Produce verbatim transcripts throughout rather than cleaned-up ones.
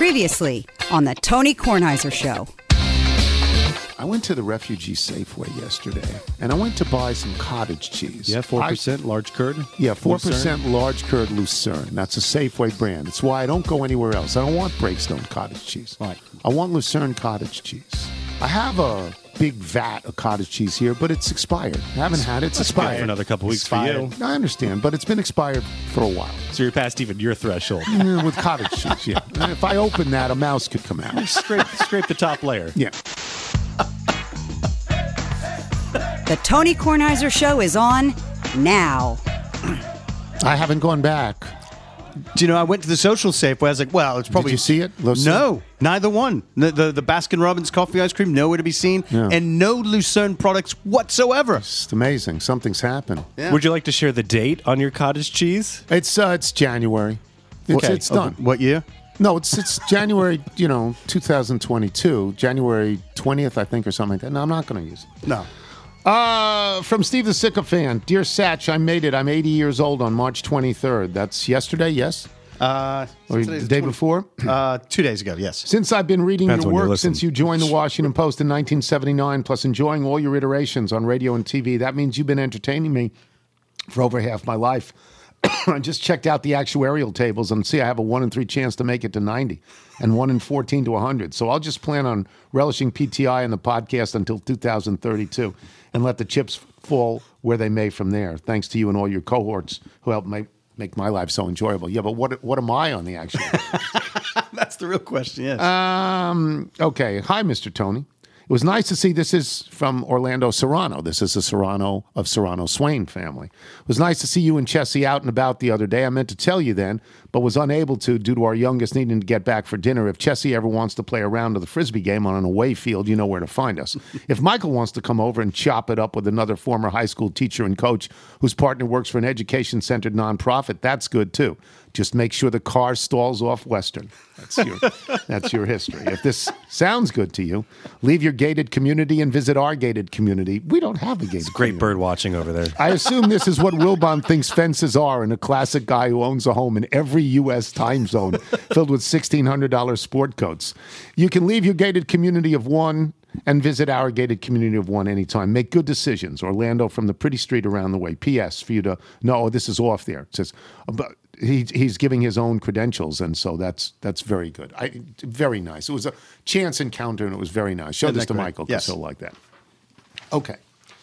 Previously on the Tony Kornheiser Show. I went to the Refugee Safeway yesterday, and I went to buy some cottage cheese. Yeah, four percent I, large curd? Yeah, four percent large curd Lucerne. That's a Safeway brand. It's why I don't go anywhere else. I don't want Breakstone cottage cheese. Right. I want Lucerne cottage cheese. I have a big vat of cottage cheese here, but it's expired. I haven't had it. It's expired. For another couple weeks expired. for you. I understand, but it's been expired for a while. So you're past even your threshold. Yeah, with cottage cheese, yeah. And if I open that, a mouse could come out. Scrape, scrape the top layer. Yeah. The Tony Kornheiser Show is on now. I haven't gone back. Do you know, I went to the social Safeway. I was like, well, it's probably... Did you see it? Lucerne? No, neither one. The, the, the Baskin-Robbins coffee ice cream, nowhere to be seen, Yeah. and no Lucerne products whatsoever. It's amazing. Something's happened. Yeah. Would you like to share the date on your cottage cheese? It's uh, it's January. It's, Okay. it's done. Oh, what year? No, it's it's January, you know, two thousand twenty-two, January twentieth, I think, or something like that. No, I'm not going to use it. No. Uh, from Steve the Sycophant. Dear Satch, I made it. I'm eighty years old on March twenty-third. That's yesterday, yes? Uh, Or the today's day twenty before? Uh, two days ago, yes. Since I've been reading Depends your when you work listen. since you joined the Washington Post in nineteen seventy-nine, plus enjoying all your iterations on radio and T V, that means you've been entertaining me for over half my life. I just checked out the actuarial tables and see I have a one in three chance to make it to ninety and one in fourteen to one hundred. So I'll just plan on relishing P T I and the podcast until two thousand thirty-two and let the chips fall where they may from there. Thanks to you and all your cohorts who helped make, make my life so enjoyable. Yeah, but what what am I on the actuarial? That's the real question, yes. Um, okay. Hi, Mister Tony. It was nice to see. This is from Orlando Serrano. This is a Serrano of Serrano Swain family. It was nice to see you and Chessie out and about the other day. I meant to tell you then, but was unable to due to our youngest needing to get back for dinner. If Chessie ever wants to play a round of the Frisbee game on an away field, you know where to find us. If Michael wants to come over and chop it up with another former high school teacher and coach whose partner works for an education-centered nonprofit, that's good too. Just make sure the car stalls off Western. That's your that's your history. If this sounds good to you, leave your gated community and visit our gated community. We don't have a gated Great community. bird watching over there. I assume this is what Wilbon thinks fences are, and a classic guy who owns a home in every U S time zone filled with sixteen hundred dollars sport coats. You can leave your gated community of one and visit our gated community of one anytime. Make good decisions. Orlando from the pretty street around the way. P S for you to know, oh, this is off there. It says, but he, he's giving his own credentials, and so that's that's very good. I, very nice. It was a chance encounter, and it was very nice. Show Isn't this that to great? Michael, because Yes. he'll like that. Okay.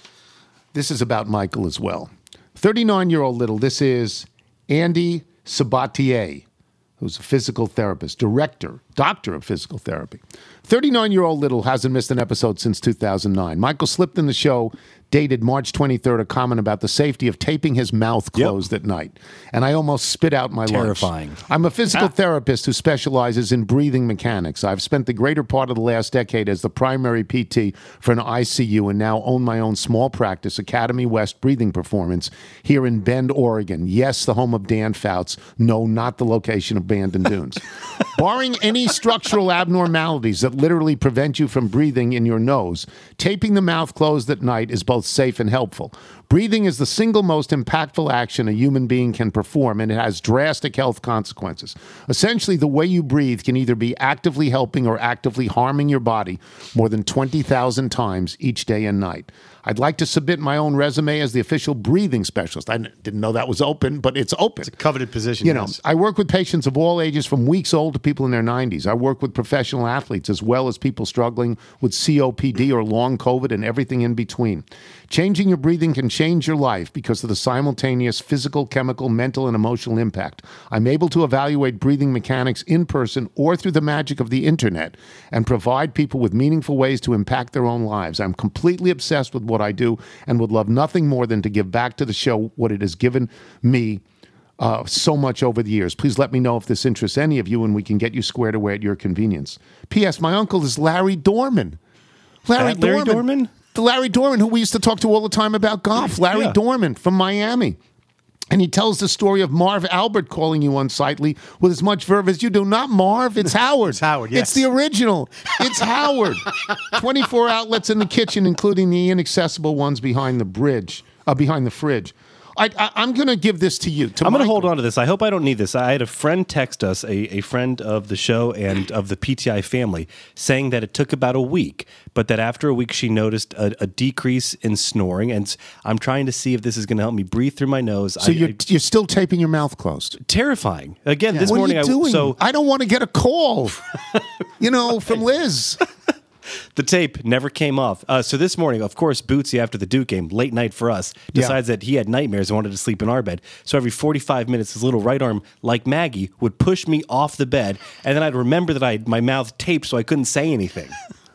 This is about Michael as well. thirty-nine-year-old little, this is Andy Sabatier, who's a physical therapist, director, doctor of physical therapy. thirty-nine-year-old little hasn't missed an episode since two thousand nine. Michael slipped in the show, dated March twenty-third, a comment about the safety of taping his mouth closed at night. And I almost spit out my Terrifying. lunch. I'm a physical therapist who specializes in breathing mechanics. I've spent the greater part of the last decade as the primary P T for an I C U and now own my own small practice, Academy West Breathing Performance, here in Bend, Oregon. Yes, the home of Dan Fouts. No, not the location of Bandon Dunes. Barring any structural abnormalities that literally prevent you from breathing in your nose, taping the mouth closed at night is both safe and helpful. Breathing is the single most impactful action a human being can perform, and it has drastic health consequences. Essentially, the way you breathe can either be actively helping or actively harming your body more than twenty thousand times each day and night. I'd like to submit my own resume as the official breathing specialist. I n- didn't know that was open, but it's open. It's a coveted position, You know, yes. I work with patients of all ages from weeks old to people in their nineties. I work with professional athletes as well as people struggling with C O P D or long COVID and everything in between. Changing your breathing can change your life because of the simultaneous physical, chemical, mental, and emotional impact. I'm able to evaluate breathing mechanics in person or through the magic of the internet and provide people with meaningful ways to impact their own lives. I'm completely obsessed with what I do and would love nothing more than to give back to the show what it has given me uh, so much over the years. Please let me know if this interests any of you and we can get you squared away at your convenience. P S. My uncle is Larry Dorman. Larry, That Larry Dorman. Dorman? The Larry Dorman, who we used to talk to all the time about golf. Larry Yeah. Dorman from Miami. And he tells the story of Marv Albert calling you unsightly with as much verve as you do. Not Marv, it's Howard. It's Howard, yes. It's the original. It's Howard. twenty-four outlets in the kitchen, including the inaccessible ones behind the bridge, uh, behind the fridge. I, I, I'm going to give this to you. To I'm going to Michael. hold on to this. I hope I don't need this. I had a friend text us, a, a friend of the show and of the P T I family, saying that it took about a week, but that after a week she noticed a, a decrease in snoring. And I'm trying to see if this is going to help me breathe through my nose. So I, you're, I, you're still taping your mouth closed. terrifying. Again, this What morning are you doing? I so I don't want to get a call, you know, from Liz. the tape never came off. Uh, so this morning, of course, Bootsy, after the Duke game, late night for us, decides Yeah. that he had nightmares and wanted to sleep in our bed. So every forty-five minutes, his little right arm, like Maggie, would push me off the bed, and then I'd remember that I had my mouth taped so I couldn't say anything.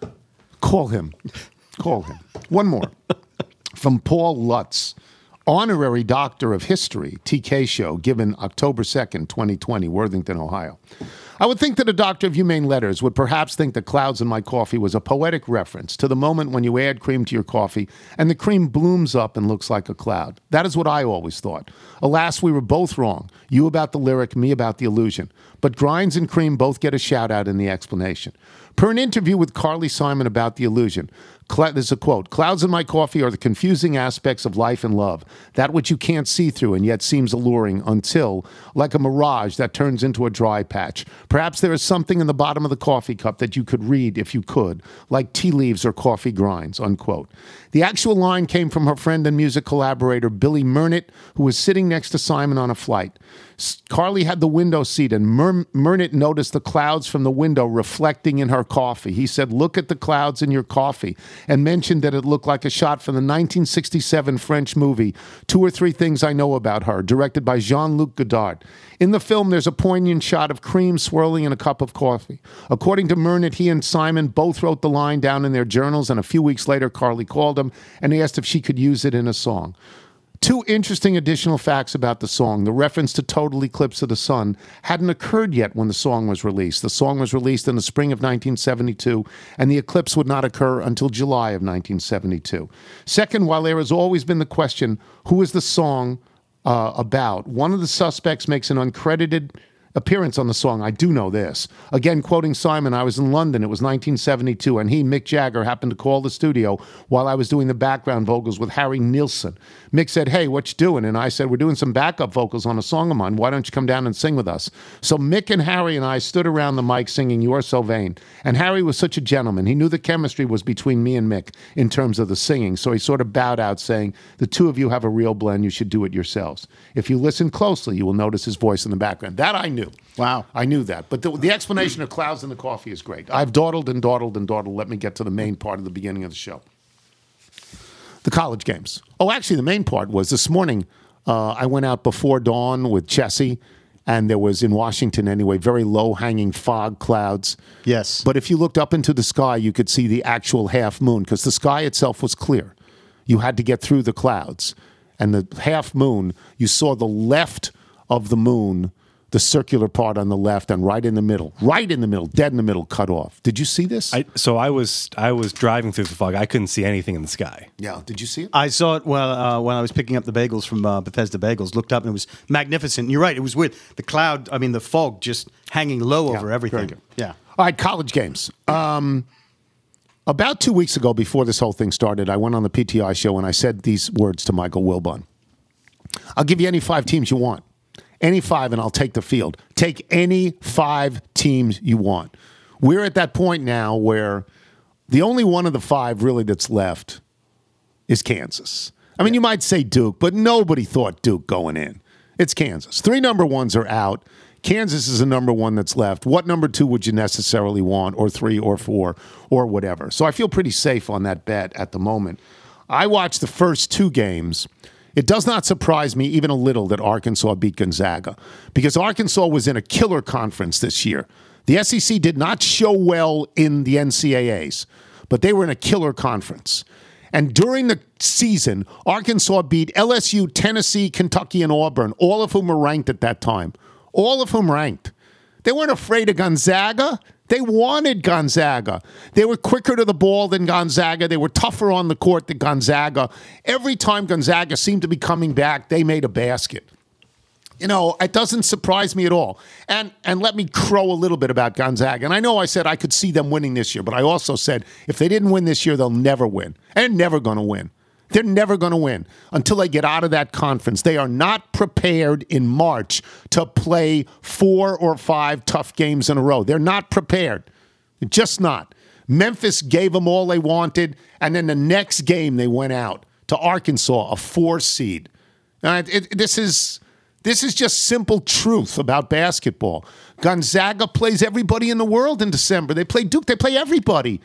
Call him. Call him. One more. From Paul Lutz, Honorary Doctor of History, T K Show, given October second, twenty twenty, Worthington, Ohio. I would think that a doctor of humane letters would perhaps think that clouds in my coffee was a poetic reference to the moment when you add cream to your coffee and the cream blooms up and looks like a cloud. That is what I always thought. Alas, we were both wrong. You about the lyric, me about the illusion. But grinds and cream both get a shout out in the explanation. Per an interview with Carly Simon about the illusion, Cla- there's a quote, "Clouds in my coffee are the confusing aspects of life and love, that which you can't see through and yet seems alluring until, like a mirage that turns into a dry patch. Perhaps there is something in the bottom of the coffee cup that you could read if you could, like tea leaves or coffee grinds," unquote. The actual line came from her friend and music collaborator, Billy Mernit, who was sitting next to Simon on a flight. S- Carly had the window seat, and Mer- Mernit noticed the clouds from the window reflecting in her coffee. He said, "Look at the clouds in your coffee," and mentioned that it looked like a shot from the nineteen sixty-seven French movie, Two or Three Things I Know About Her, directed by Jean-Luc Godard. In the film, there's a poignant shot of cream swirling in a cup of coffee. According to Mernit, he and Simon both wrote the line down in their journals, and a few weeks later, Carly called him and asked if she could use it in a song. Two interesting additional facts about the song. The reference to total eclipse of the sun hadn't occurred yet when the song was released. The song was released in the spring of nineteen seventy-two, and the eclipse would not occur until July of nineteen seventy-two. Second, while there has always been the question, who is the song uh, about? One of the suspects makes an uncredited appearance on the song. I do know this. Again, quoting Simon, "I was in London. It was nineteen seventy-two, and he, Mick Jagger, happened to call the studio while I was doing the background vocals with Harry Nilsson. Mick said, 'Hey, what you doing?' And I said, 'We're doing some backup vocals on a song of mine. Why don't you come down and sing with us?' So Mick and Harry and I stood around the mic singing 'You're So Vain.' And Harry was such a gentleman. He knew the chemistry was between me and Mick in terms of the singing. So he sort of bowed out saying, 'The two of you have a real blend. You should do it yourselves.' If you listen closely, you will notice his voice in the background." That I knew. Wow. I knew that. But the, the explanation of clouds in the coffee is great. I've dawdled and dawdled and dawdled. Let me get to the main part of the beginning of the show. The college games. Oh, actually, the main part was this morning, uh, I went out before dawn with Jesse, and there was, in Washington anyway, very low-hanging fog clouds. Yes. But if you looked up into the sky, you could see the actual half moon, because the sky itself was clear. You had to get through the clouds. And the half moon, you saw the left of the moon, the circular part on the left, and right in the middle, right in the middle, dead in the middle, cut off. Did you see this? I, so I was I was driving through the fog. I couldn't see anything in the sky. yeah. Did you see it? I saw it well, uh, when I was picking up the bagels from uh, Bethesda Bagels. Looked up and it was magnificent. And you're right, it was weird. The cloud, I mean, the fog just hanging low Yeah, over everything. very good. Yeah. All right, college games. Um, about two weeks ago, before this whole thing started, I went on the P T I show and I said these words to Michael Wilbon. "I'll give you any five teams you want. Any five, and I'll take the field. Take any five teams you want." We're at that point now where the only one of the five really that's left is Kansas. I mean, you might say Duke, but nobody thought Duke going in. It's Kansas. Three number ones are out. Kansas is the number one that's left. What number two would you necessarily want, or three, or four, or whatever? So I feel pretty safe on that bet at the moment. I watched the first two games. It does not surprise me even a little that Arkansas beat Gonzaga, because Arkansas was in a killer conference this year. The S E C did not show well in the N C double A's, but they were in a killer conference. And during the season, Arkansas beat L S U, Tennessee, Kentucky, and Auburn, all of whom were ranked at that time. All of whom ranked. They weren't afraid of Gonzaga. They wanted Gonzaga. They were quicker to the ball than Gonzaga. They were tougher on the court than Gonzaga. Every time Gonzaga seemed to be coming back, they made a basket. You know, it doesn't surprise me at all. And and let me crow a little bit about Gonzaga. And I know I said I could see them winning this year, but I also said if they didn't win this year, they'll never win. And they're never going to win. They're never going to win until they get out of that conference. They are not prepared in March to play four or five tough games in a row. They're not prepared. They're just not. Memphis gave them all they wanted, and then the next game they went out to Arkansas, a four seed. Uh, it, this is this is just simple truth about basketball. Gonzaga plays everybody in the world in December. They play Duke. They play everybody.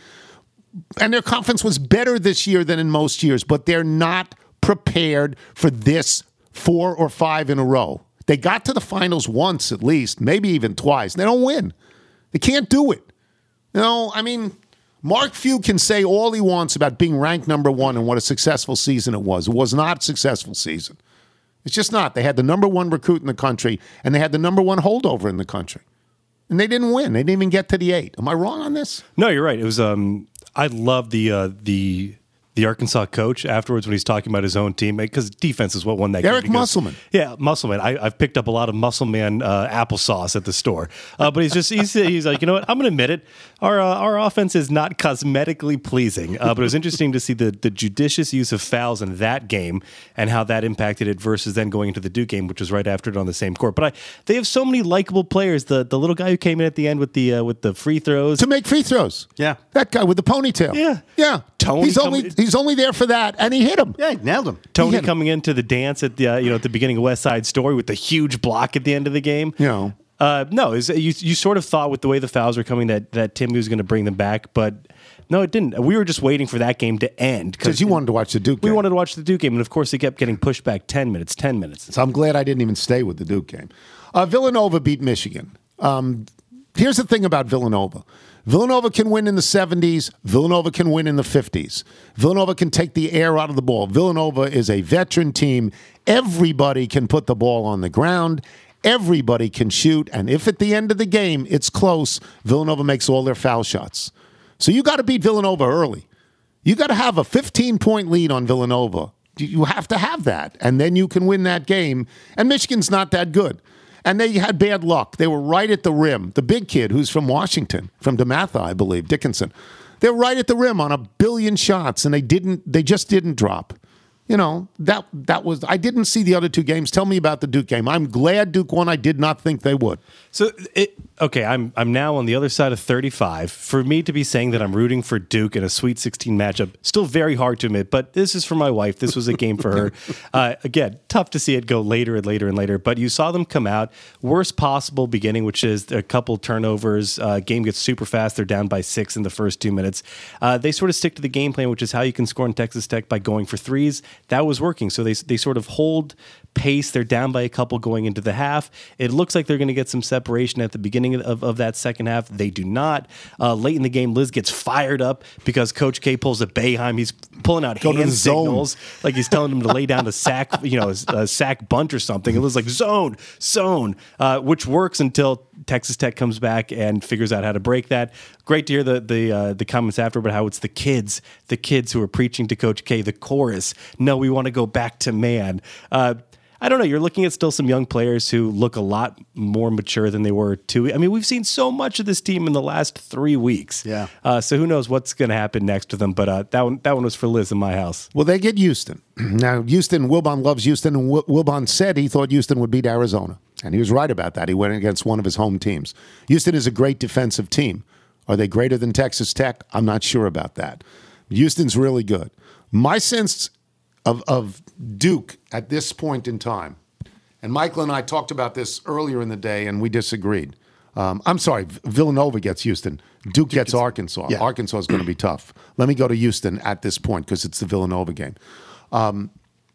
And their conference was better this year than in most years, but they're not prepared for this four or five in a row. They got to the finals once at least, maybe even twice. They don't win. They can't do it. You know, I mean, Mark Few can say all he wants about being ranked number one and what a successful season it was. It was not a successful season. It's just not. They had the number one recruit in the country, and they had the number one holdover in the country. And they didn't win. They didn't even get to the eight. Am I wrong on this? No, you're right. It was. Um, I love the uh, the the Arkansas coach afterwards when he's talking about his own team, because defense is what won that Eric game. Because, Musselman. Yeah, Musselman. I, I've picked up a lot of Musselman uh, applesauce at the store, uh, but he's just he's, he's like, you know what? I'm going to admit it. Our uh, our offense is not cosmetically pleasing, uh, but it was interesting to see the the judicious use of fouls in that game and how that impacted it versus then going into the Duke game, which was right after it on the same court. But I, they have so many likable players. The the little guy who came in at the end with the uh, with the free throws To make free throws. Yeah. That guy with the ponytail. Yeah. Yeah. Tony he's only coming- he's only there for that, and he hit him. Yeah, nailed him. Tony hit him. coming into the dance at the uh, you know at the beginning of West Side Story with the huge block at the end of the game. You know. Uh, no, it was, you you sort of thought with the way the fouls were coming that that Timmy was going to bring them back, but no, it didn't. We were just waiting for that game to end Because you wanted to watch the Duke we game. wanted to watch the Duke game, and of course it kept getting pushed back ten minutes, ten minutes. So I'm glad I didn't even stay with the Duke game. Uh, Villanova beat Michigan. Um, here's the thing about Villanova. Villanova can win in the seventies. Villanova can win in the fifties. Villanova can take the air out of the ball. Villanova is a veteran team. Everybody can put the ball on the ground. Everybody can shoot. And if at the end of the game it's close, Villanova makes all their foul shots. So you got to beat Villanova early. You got to have a fifteen-point lead on Villanova. You have to have that. And then you can win that game. And Michigan's not that good. And they had bad luck. They were right at the rim. The big kid who's from Washington, from DeMatha, I believe, Dickinson. They're right at the rim on a billion shots, and they didn't. They just didn't drop. You know, that that was. I didn't see the other two games. Tell me about the Duke game. I'm glad Duke won. I did not think they would. So, it, okay, I'm I'm now on the other side of thirty-five. For me to be saying that I'm rooting for Duke in a Sweet sixteen matchup, still very hard to admit, but this is for my wife. This was a game for her. Uh, again, tough to see it go later and later and later, but you saw them come out. Worst possible beginning, which is a couple turnovers. Uh, game gets super fast. They're down by six in the first two minutes. Uh, they sort of stick to the game plan, which is how you can score in Texas Tech by going for threes. That was working. So they they sort of hold pace. They're down by a couple going into the half. It looks like they're going to get some separation at the beginning of, of that second half. They do not. Uh, late in the game, Liz gets fired up because Coach K pulls a Boeheim. He's pulling out Go to hand the zone. signals like he's telling him to lay down a sack, you know, a, a sack bunt or something. And Liz like zone, zone, uh, which works until Texas Tech comes back and figures out how to break that. Great to hear the the uh, the comments after about how it's the kids, the kids who are preaching to Coach K, the chorus. No, we want to go back to man. Uh, I don't know. You're looking at still some young players who look a lot more mature than they were two. I mean, we've seen so much of this team in the last three weeks. Yeah. Uh, so who knows what's going to happen next to them? But uh, that one, that one was for Liz in my house. Well, they get Houston. Now, Houston, Wilbon loves Houston, and Wil- Wilbon said he thought Houston would beat Arizona. And he was right about that. He went against one of his home teams. Houston is a great defensive team. Are they greater than Texas Tech? I'm not sure about that. Houston's really good. My sense of, of Duke at this point in time, and Michael and I talked about this earlier in the day, and we disagreed. Um, I'm sorry, Villanova gets Houston. Duke gets Arkansas. Yeah. Arkansas is going to be tough. Let me go to Houston at this point because it's the Villanova game. Um,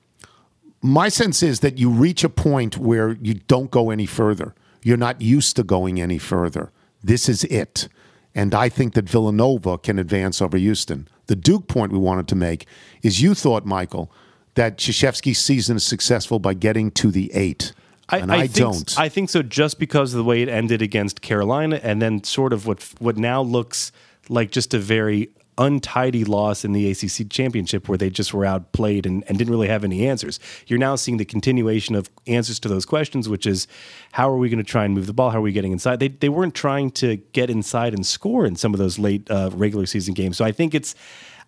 my sense is that you reach a point where you don't go any further. You're not used to going any further. This is it. And I think that Villanova can advance over Houston. The Duke point we wanted to make is you thought, Michael, that Krzyzewski's season is successful by getting to the eight. I, and I, I think, don't. I think so just because of the way it ended against Carolina and then sort of what what now looks like just a very untidy loss in the A C C championship where they just were outplayed and, and didn't really have any answers. You're now seeing the continuation of answers to those questions, which is how are we going to try and move the ball? How are we getting inside? They they weren't trying to get inside and score in some of those late uh, regular season games. So I think it's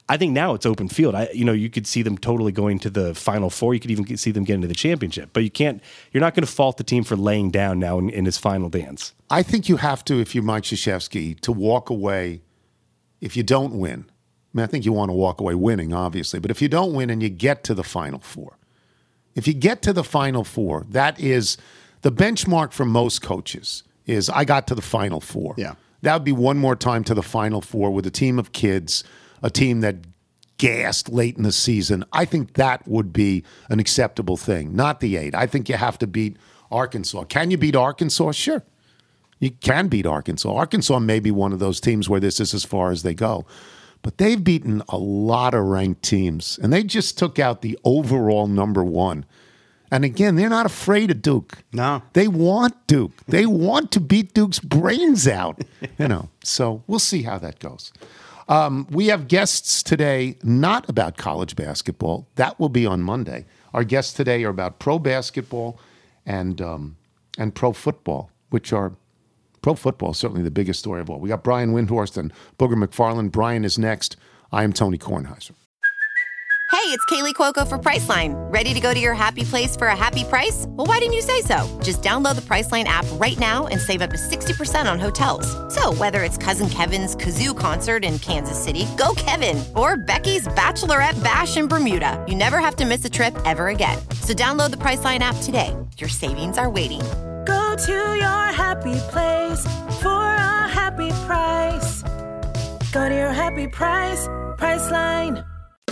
I think now it's open field. I, you know, you could see them totally going to the Final Four. You could even see them getting to the championship. But you can't. You're not going to fault the team for laying down now in, in his final dance. I think you have to, if you're Mike Krzyzewski, to walk away if you don't win. I mean, I think you want to walk away winning, obviously. But if you don't win and you get to the Final Four, if you get to the Final Four, that is the benchmark for most coaches is I got to the Final Four. Yeah. That would be one more time to the Final Four with a team of kids, a team that gassed late in the season. I think that would be an acceptable thing, not the eight. I think you have to beat Arkansas. Can you beat Arkansas? Sure. You can beat Arkansas. Arkansas may be one of those teams where this is as far as they go. But they've beaten a lot of ranked teams, and they just took out the overall number one. And again, they're not afraid of Duke. No. They want Duke. They want to beat Duke's brains out. You know, so we'll see how that goes. Um, we have guests today not about college basketball. That will be on Monday. Our guests today are about pro basketball and um, and pro football, which are pro football is certainly the biggest story of all. We got Brian Windhorst and Booger McFarland. Brian is next. I am Tony Kornheiser. Hey, it's Kaylee Cuoco for Priceline. Ready to go to your happy place for a happy price? Well, why didn't you say so? Just download the Priceline app right now and save up to sixty percent on hotels. So whether it's Cousin Kevin's Kazoo Concert in Kansas City, go Kevin, or Becky's Bachelorette Bash in Bermuda, you never have to miss a trip ever again. So download the Priceline app today. Your savings are waiting. Go to your happy place for a happy price. Go to your happy price, Priceline.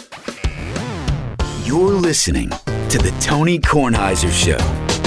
You're listening to the Tony Kornheiser Show.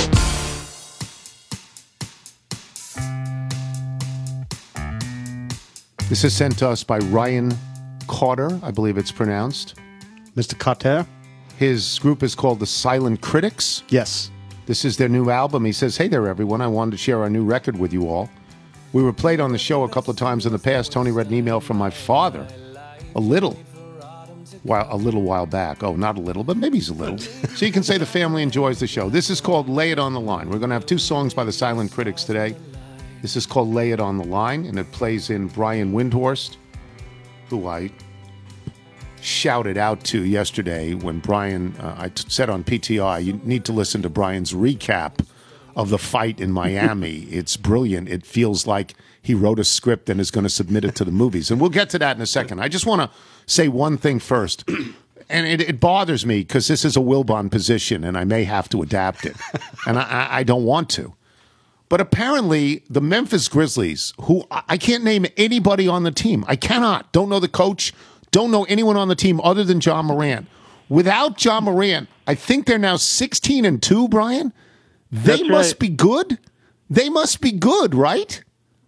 This is sent to us by Ryan Carter, I believe it's pronounced. Mister Carter? His group is called the Silent Critics. Yes. This is their new album. He says, hey there, everyone. I wanted to share our new record with you all. We were played on the show a couple of times in the past. Tony read an email from my father, a little, while, a little while back. Oh, not a little, but maybe he's a little. So you can say the family enjoys the show. This is called Lay It on the Line. We're going to have two songs by the Silent Critics today. This is called Lay It on the Line, and it plays in Brian Windhorst, who I shouted out to yesterday when Brian, uh, I t- said on P T I, you need to listen to Brian's recap of the fight in Miami. It's brilliant. It feels like he wrote a script and is going to submit it to the movies. And we'll get to that in a second. I just want to say one thing first. And it, it bothers me because this is a Wilbon position and I may have to adapt it. And I, I don't want to. But apparently the Memphis Grizzlies, who I can't name anybody on the team. I cannot. Don't know the coach. Don't know anyone on the team other than John Morant. Without John Morant, I think they're now sixteen and two, Brian. They That's must right. be good. They must be good, right?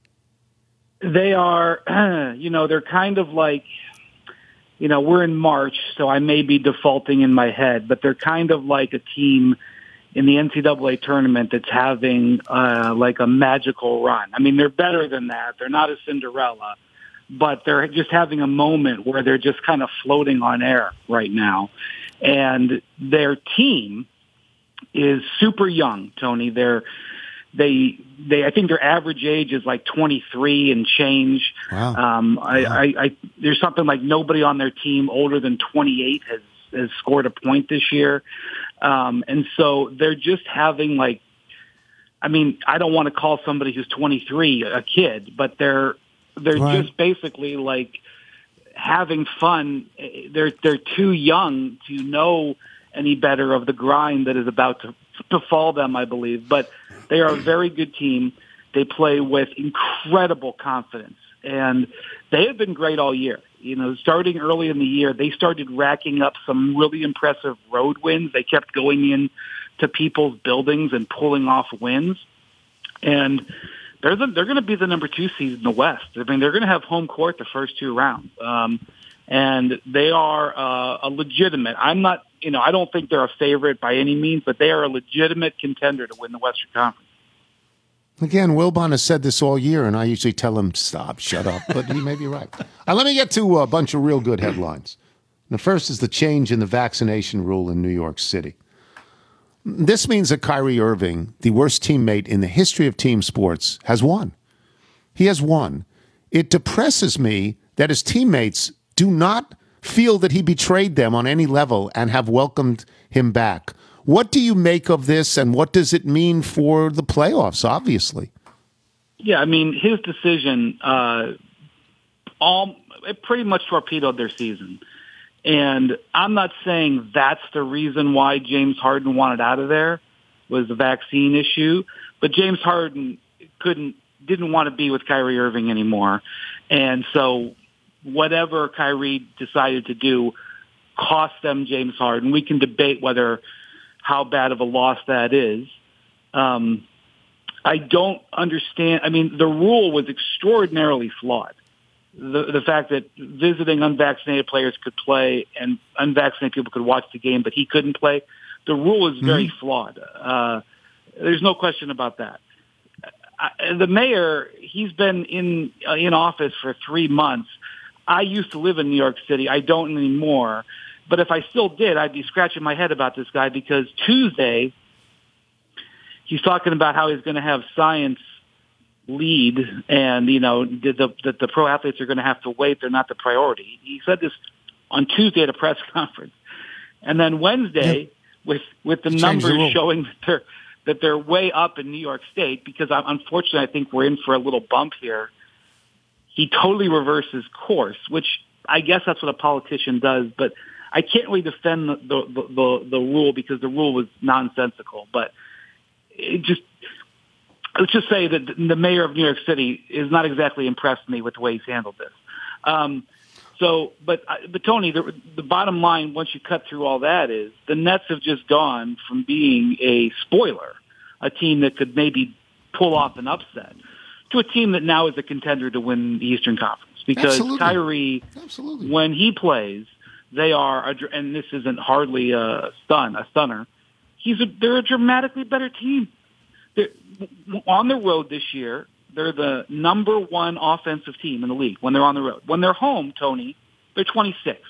They are, you know, they're kind of like, you know, we're in March, so I may be defaulting in my head, but they're kind of like a team in the N C double A tournament that's having uh, like a magical run. I mean, they're better than that. They're not a Cinderella, but they're just having a moment where they're just kind of floating on air right now. And their team is super young, Tony. They're, they, they, I think their average age is like twenty-three and change. Wow. Um, wow. I, I, I, there's something like nobody on their team older than twenty-eight has, has scored a point this year. Um, and so they're just having like, I mean, I don't want to call somebody who's twenty-three a kid, but they're, they're Right. just basically like having fun. They're, they're too young to know any better of the grind that is about to befall them, I believe. But they are a very good team. They play with incredible confidence, and they have been great all year. You know, starting early in the year, they started racking up some really impressive road wins. They kept going in to people's buildings and pulling off wins. And they're the, they're going to be the number two seed in the West. I mean, they're going to have home court the first two rounds. Um, and they are uh, a legitimate, I'm not, you know, I don't think they're a favorite by any means, but they are a legitimate contender to win the Western Conference. Again, Wilbon has said this all year, and I usually tell him, stop, shut up, but he may be right. Uh, let me get to a bunch of real good headlines. The first is the change in the vaccination rule in New York City. This means that Kyrie Irving, the worst teammate in the history of team sports, has won. He has won. It depresses me that his teammates do not feel that he betrayed them on any level and have welcomed him back. What do you make of this, and what does it mean for the playoffs, obviously? Yeah, I mean, his decision uh, all it pretty much torpedoed their season. And I'm not saying that's the reason why James Harden wanted out of there, was the vaccine issue. But James Harden couldn't, didn't want to be with Kyrie Irving anymore. And so whatever Kyrie decided to do cost them James Harden. We can debate whether, how bad of a loss that is. Um, I don't understand. I mean, the rule was extraordinarily flawed. The, the fact that visiting unvaccinated players could play and unvaccinated people could watch the game, but he couldn't play. The rule is very mm-hmm. flawed. Uh, there's no question about that. I, the mayor, he's been in uh, in office for three months. I used to live in New York City. I don't anymore. But if I still did, I'd be scratching my head about this guy, because Tuesday he's talking about how he's going to have science lead, and you know that the, the, the pro athletes are going to have to wait. They're not the priority. He said this on Tuesday at a press conference, and then Wednesday yeah. with with the Change numbers the showing that they're that they're way up in New York State, because I, unfortunately I think we're in for a little bump here. He totally reverses course, which I guess that's what a politician does. But I can't really defend the the, the, the rule, because the rule was nonsensical. But it just let's just say that the mayor of New York City is not exactly impressed me with the way he's handled this. Um, so, but but Tony, the, the bottom line, once you cut through all that, is the Nets have just gone from being a spoiler, a team that could maybe pull off an upset, to a team that now is a contender to win the Eastern Conference. Because Absolutely. Kyrie, Absolutely. when he plays, they are, a, and this isn't hardly a stun, a stunner. He's a, they're a dramatically better team. They're, on the road this year, they're the number one offensive team in the league when they're on the road. When they're home, Tony, they're twenty-sixth.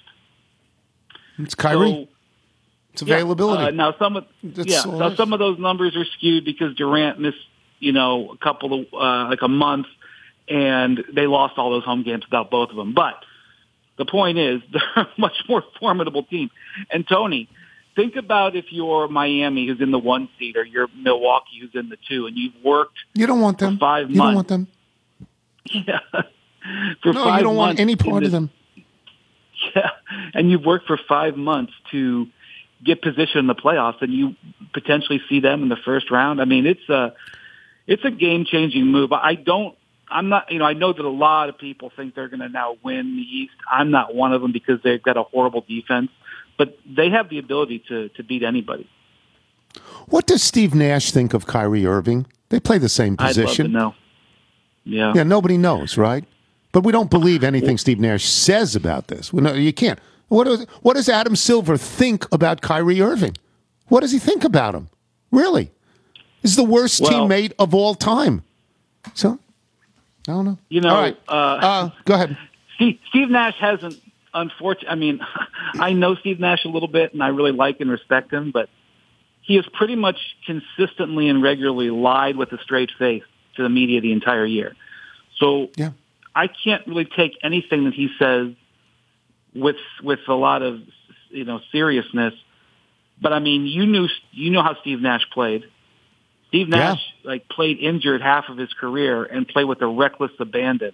It's Kyrie. So, it's availability. Yeah, uh, now some of That's yeah, so now nice. some of those numbers are skewed because Durant missed, you know, a couple of uh, like a month, and they lost all those home games without both of them. But the point is, they're a much more formidable team. And Tony, think about if you're Miami, who's in the one seed, or you're Milwaukee, who's in the two, and you've worked. You don't want them. For five you months. don't want them. Yeah. For no, five you don't want months any part this, of them. Yeah, and you've worked for five months to get position in the playoffs, and you potentially see them in the first round. I mean, it's a it's a game changing move. I don't. I'm not. You know, I know that a lot of people think they're going to now win the East. I'm not one of them, because they've got a horrible defense, but they have the ability to to beat anybody. What does Steve Nash think of Kyrie Irving? They play the same position. I'd love to know. Yeah. Yeah, nobody knows, right? But we don't believe anything Steve Nash says about this. We know, you can't. What does, what does Adam Silver think about Kyrie Irving? What does he think about him? Really? He's the worst well, teammate of all time. So, I don't know. You know, all right. uh, uh, go ahead. Steve, Steve Nash hasn't, unfortunately, I mean, I know Steve Nash a little bit, and I really like and respect him, but he has pretty much consistently and regularly lied with a straight face to the media the entire year. So yeah. I can't really take anything that he says with with a lot of, you know, seriousness. But I mean, you knew you know how Steve Nash played. Steve Nash yeah. like played injured half of his career and played with a reckless abandon.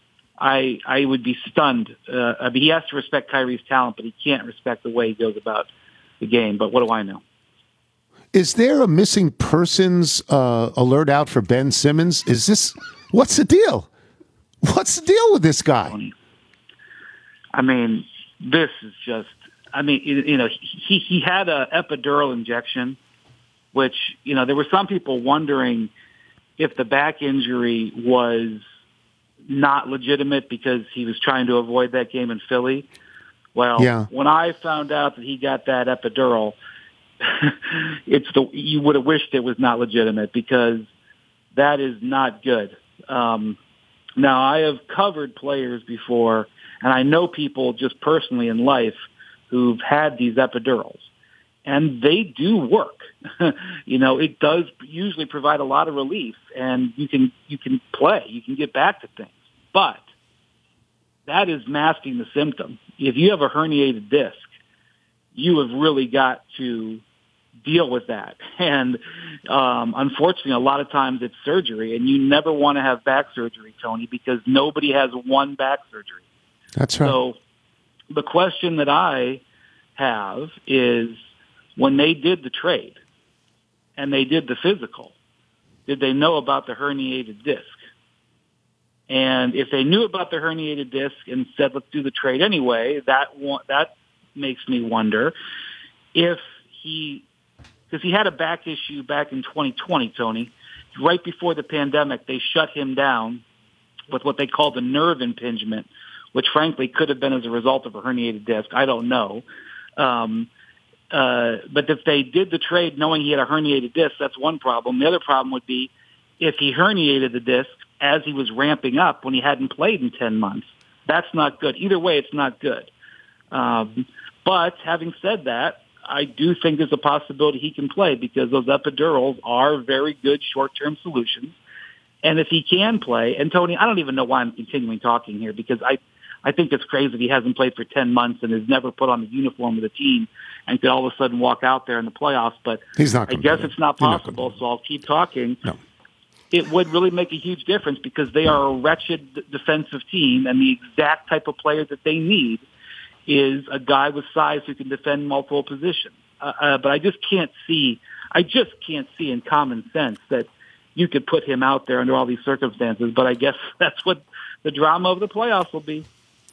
I I would be stunned. Uh, I mean, he has to respect Kyrie's talent, but he can't respect the way he goes about the game. But what do I know? Is there a missing persons uh, alert out for Ben Simmons? Is this what's the deal? What's the deal with this guy? I mean, this is just. I mean, you know, he he had a epidural injection, which, you know, there were some people wondering if the back injury was not legitimate because he was trying to avoid that game in Philly. Well, yeah. when I found out that he got that epidural, it's the you would have wished it was not legitimate, because that is not good. Um, now, I have covered players before, and I know people just personally in life who've had these epidurals, and they do work. You know, it does usually provide a lot of relief, and you can you can play, you can get back to things. But that is masking the symptom. If you have a herniated disc, you have really got to deal with that. And um, unfortunately, a lot of times it's surgery, and you never want to have back surgery, Tony, because nobody has one back surgery. That's right. So the question that I have is, when they did the trade and they did the physical, did they know about the herniated disc? And if they knew about the herniated disc and said, let's do the trade anyway, that wa- that makes me wonder if he, because he had a back issue back in twenty twenty, Tony. Right before the pandemic, they shut him down with what they called a nerve impingement, which frankly could have been as a result of a herniated disc. I don't know. Um, uh, but if they did the trade knowing he had a herniated disc, that's one problem. The other problem would be if he herniated the disc as he was ramping up when he hadn't played in ten months. That's not good. Either way, it's not good. Um, but having said that, I do think there's a possibility he can play because those epidurals are very good short-term solutions. And if he can play, and Tony, I don't even know why I'm continuing talking here because I, I think it's crazy that he hasn't played for ten months and has never put on the uniform of the team and could all of a sudden walk out there in the playoffs. But He's not I guess do it's not possible, not so I'll keep talking. No. It would really make a huge difference because they are a wretched d- defensive team, and the exact type of player that they need is a guy with size who can defend multiple positions. Uh, uh, but I just can't see, I just can't see in common sense that you could put him out there under all these circumstances. But I guess that's what the drama of the playoffs will be.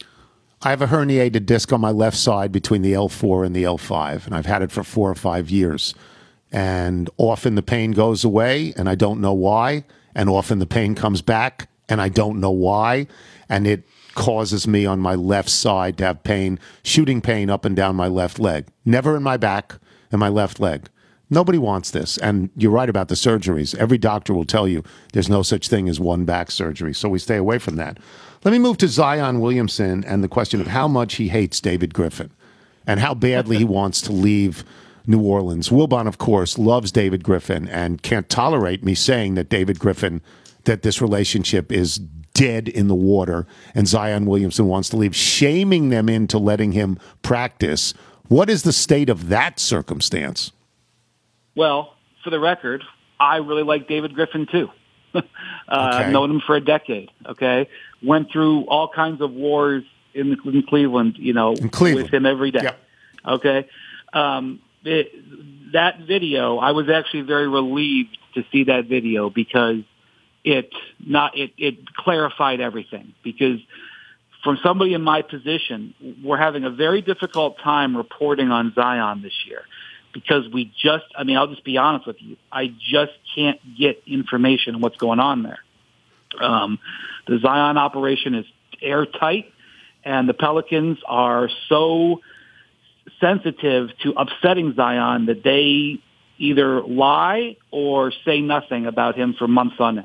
I have a herniated disc on my left side between the L four and the L five, and I've had it for four or five years. And often the pain goes away, and I don't know why. And often the pain comes back, and I don't know why. And it causes me on my left side to have pain, shooting pain up and down my left leg. Never in my back and my left leg. Nobody wants this. And you're right about the surgeries. Every doctor will tell you there's no such thing as one back surgery. So we stay away from that. Let me move to Zion Williamson and the question of how much he hates David Griffin and how badly he wants to leave New Orleans. Wilbon, of course, loves David Griffin and can't tolerate me saying that David Griffin, that this relationship is dead in the water and Zion Williamson wants to leave, shaming them into letting him practice. What is the state of that circumstance? Well, for the record, I really like David Griffin, too. uh, okay. I've known him for a decade, okay? Went through all kinds of wars in, in Cleveland, you know, Cleveland. with him every day, yeah. okay? Um, it, that video, I was actually very relieved to see that video because it not it, it clarified everything. Because from somebody in my position, we're having a very difficult time reporting on Zion this year because we just, I mean, I'll just be honest with you, I just can't get information on what's going on there. Um, the Zion operation is airtight, and the Pelicans are so sensitive to upsetting Zion that they either lie or say nothing about him for months on end.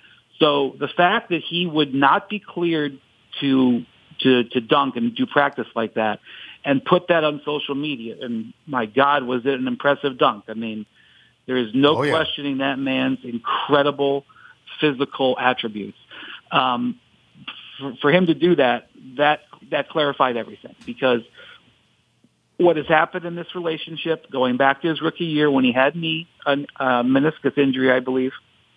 So the fact that he would not be cleared to to to dunk and do practice like that and put that on social media, and my God, was it an impressive dunk. I mean, there is no oh, yeah. questioning that man's incredible physical attributes. Um, for, for him to do that, that that clarified everything because what has happened in this relationship, going back to his rookie year when he had knee, a, a meniscus injury, I believe,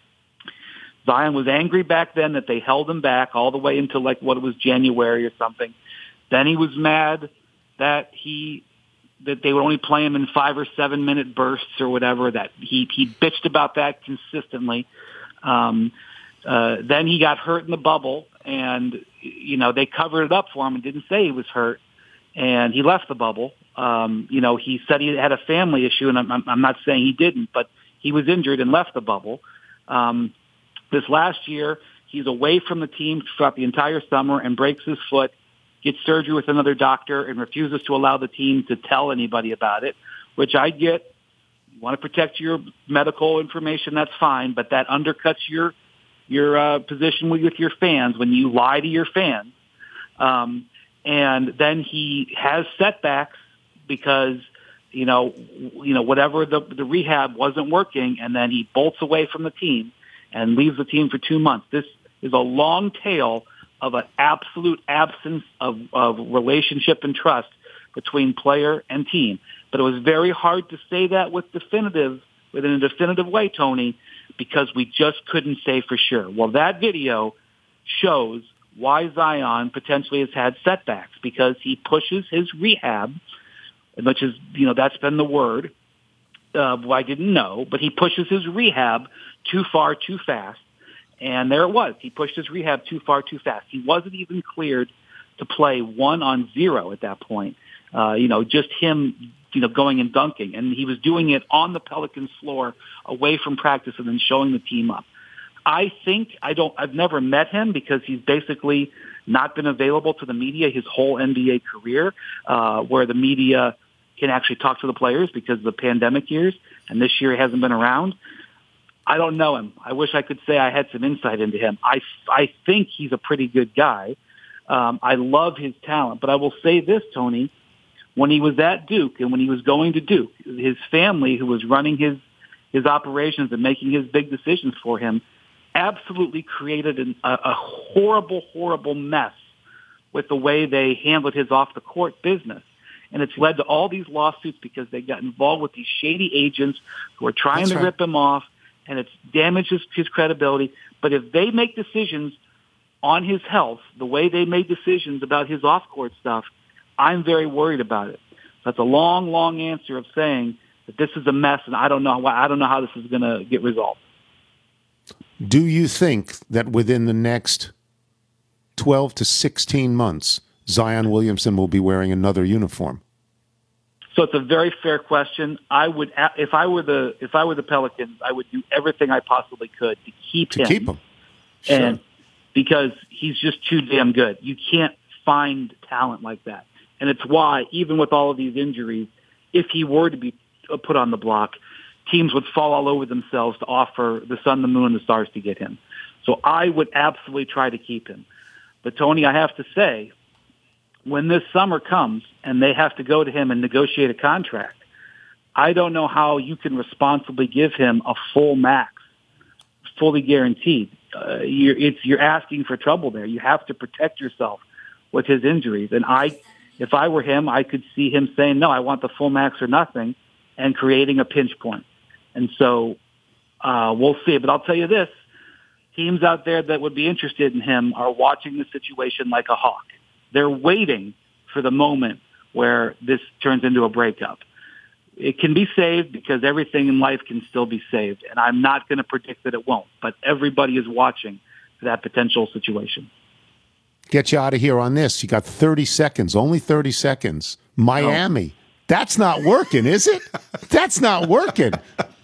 Zion was angry back then that they held him back all the way until like what it was January or something. Then he was mad that he that they would only play him in five or seven minute bursts or whatever. That he he bitched about that consistently. Um, uh, then he got hurt in the bubble, and you know they covered it up for him and didn't say he was hurt, and he left the bubble. Um, you know he said he had a family issue, and I'm, I'm not saying he didn't, but he was injured and left the bubble. Um, This last year, he's away from the team throughout the entire summer and breaks his foot, gets surgery with another doctor, and refuses to allow the team to tell anybody about it, which I get. You want to protect your medical information, that's fine, but that undercuts your your uh, position with, with your fans when you lie to your fans. Um, and then he has setbacks because, you know, you know whatever the, the rehab wasn't working, and then he bolts away from the team and leaves the team for two months. This is a long tail of an absolute absence of, of relationship and trust between player and team. But it was very hard to say that with definitive, within a definitive way, Tony, because we just couldn't say for sure. Well, that video shows why Zion potentially has had setbacks, because he pushes his rehab, which is, you know, that's been the word. Uh, well, I didn't know, but he pushes his rehab too far, too fast. And there it was. He pushed his rehab too far, too fast. He wasn't even cleared to play one on zero at that point. Uh, you know, just him, you know, going and dunking. And he was doing it on the Pelicans floor away from practice and then showing the team up. I think, I don't, I've never met him because he's basically not been available to the media his whole N B A career, uh, where the media can actually talk to the players because of the pandemic years. And this year he hasn't been around. I don't know him. I wish I could say I had some insight into him. I, I think he's a pretty good guy. Um, I love his talent, but I will say this, Tony, when he was at Duke and when he was going to Duke, his family, who was running his, his operations and making his big decisions for him, absolutely created an, a, a horrible, horrible mess with the way they handled his off-the-court business. And it's led to all these lawsuits because they got involved with these shady agents who are trying That's to right. rip him off, and it's damaged his, his credibility. But if they make decisions on his health, the way they made decisions about his off-court stuff, I'm very worried about it. That's a long, long answer of saying that this is a mess, and I don't know. I don't know how this is going to get resolved. Do you think that within the next twelve to sixteen months, Zion Williamson will be wearing another uniform? So it's a very fair question. I would, if I were the if I were the Pelicans, I would do everything I possibly could to keep to him. keep him, sure. And because he's just too damn good. You can't find talent like that, and it's why even with all of these injuries, if he were to be put on the block, teams would fall all over themselves to offer the sun, the moon, and the stars to get him. So I would absolutely try to keep him. But Tony, I have to say, when this summer comes and they have to go to him and negotiate a contract, I don't know how you can responsibly give him a full max, fully guaranteed. Uh, you're, it's, you're asking for trouble there. You have to protect yourself with his injuries. And I, if I were him, I could see him saying, no, I want the full max or nothing, and creating a pinch point. And so uh, we'll see. But I'll tell you this, teams out there that would be interested in him are watching the situation like a hawk. They're waiting for the moment where this turns into a breakup. It can be saved because everything in life can still be saved. And I'm not going to predict that it won't, but everybody is watching for that potential situation. Get you out of here on this. You got thirty seconds, only thirty seconds. Miami. Oh. That's not working, is it? That's not working.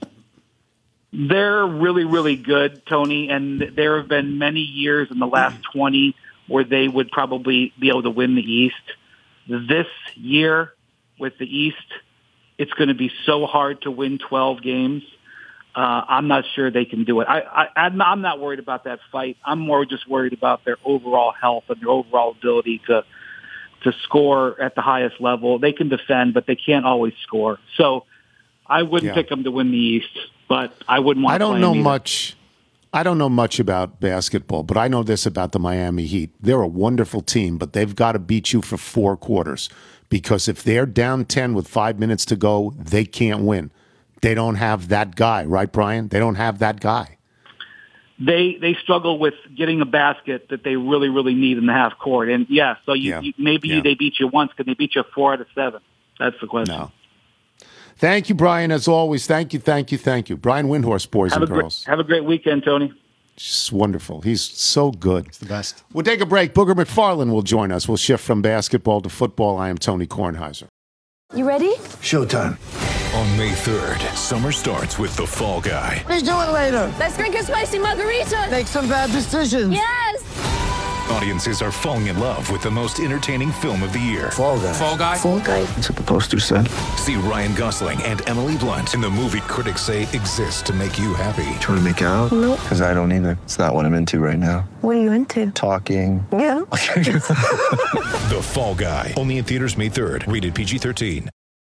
They're really, really good, Tony, and there have been many years in the last twenty where they would probably be able to win the East. This year with the East, it's going to be so hard to win twelve games. Uh, I'm not sure they can do it. I, I, I'm I'm not worried about that fight. I'm more just worried about their overall health and their overall ability to to score at the highest level. They can defend, but they can't always score. So I wouldn't yeah. pick them to win the East, but I wouldn't want to I don't play know them much. I don't know much about basketball, but I know this about the Miami Heat. They're a wonderful team, but they've got to beat you for four quarters because if they're down ten with five minutes to go, they can't win. They don't have that guy, right, Brian? They don't have that guy. They they struggle with getting a basket that they really, really need in the half court. And, yeah, so you, yeah. you, maybe yeah. they beat you once. Can they beat you four out of seven? That's the question. No. Thank you, Brian, as always. Thank you, thank you, thank you. Brian Windhorst, boys have and a girls. Great, have a great weekend, Tony. Just wonderful. He's so good. It's the best. We'll take a break. Booger McFarland will join us. We'll shift from basketball to football. I am Tony Kornheiser. You ready? Showtime. On May third, summer starts with The Fall Guy. Let's do it later. Let's drink a spicy margarita. Make some bad decisions. Yes. Audiences are falling in love with the most entertaining film of the year. Fall Guy. Fall Guy? Fall Guy. That's what the poster said. See Ryan Gosling and Emily Blunt in the movie critics say exists to make you happy. Trying to make it out? Nope. Because I don't either. It's not what I'm into right now. What are you into? Talking. Yeah. The Fall Guy. Only in theaters May third. Rated P G thirteen.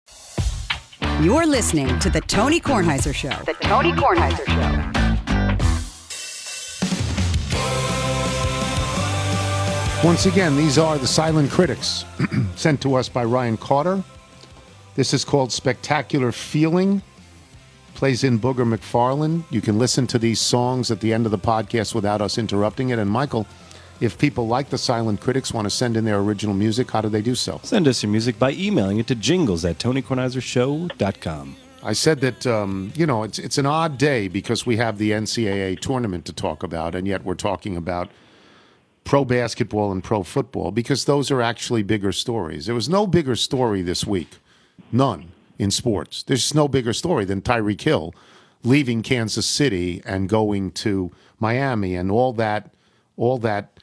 You're listening to The Tony Kornheiser Show. The Tony Kornheiser Show. Once again, these are the Silent Critics, sent to us by Ryan Carter. This is called Spectacular Feeling. Plays in Booger McFarland. You can listen to these songs at the end of the podcast without us interrupting it. And Michael, if people like the Silent Critics want to send in their original music, how do they do so? Send us your music by emailing it to jingles at tony kornheiser show dot com. I said that, um, you know, it's it's an odd day because we have the N C double A tournament to talk about, and yet we're talking about pro basketball and pro football because those are actually bigger stories. There was no bigger story this week, none, in sports. There's no bigger story than Tyreek Hill leaving Kansas City and going to Miami, and all that, all that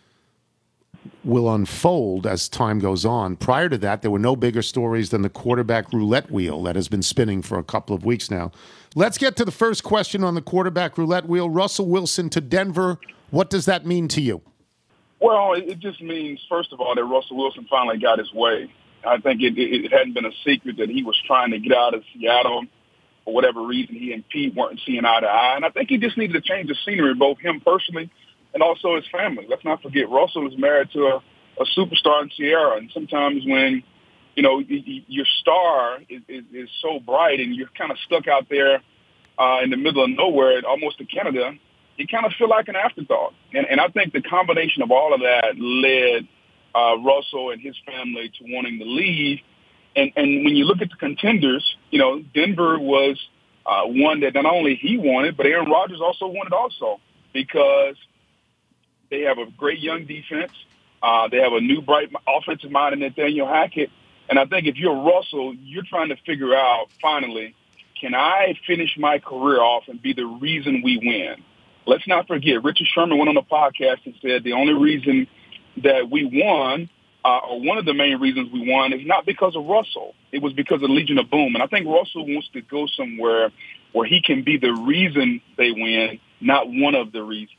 will unfold as time goes on. Prior to that, there were no bigger stories than the quarterback roulette wheel that has been spinning for a couple of weeks now. Let's get to the first question on the quarterback roulette wheel. Russell Wilson to Denver. What does that mean to you? Well, it just means, first of all, that Russell Wilson finally got his way. I think it, it, it hadn't been a secret that he was trying to get out of Seattle. For whatever reason, he and Pete weren't seeing eye to eye. And I think he just needed to change the scenery, both him personally and also his family. Let's not forget, Russell is married to a, a superstar in Sierra. And sometimes when, you know, y- y- your star is, is, is so bright and you're kind of stuck out there uh, in the middle of nowhere, almost to Canada, you kind of feel like an afterthought. And, and I think the combination of all of that led uh, Russell and his family to wanting to leave. And, and when you look at the contenders, you know, Denver was uh, one that not only he wanted, but Aaron Rodgers also wanted also because they have a great young defense. Uh, they have a new, bright offensive mind in Nathaniel Hackett. And I think if you're Russell, you're trying to figure out, finally, can I finish my career off and be the reason we win? Let's not forget, Richard Sherman went on a podcast and said the only reason that we won, uh, or one of the main reasons we won, is not because of Russell. It was because of Legion of Boom. And I think Russell wants to go somewhere where he can be the reason they win, not one of the reasons.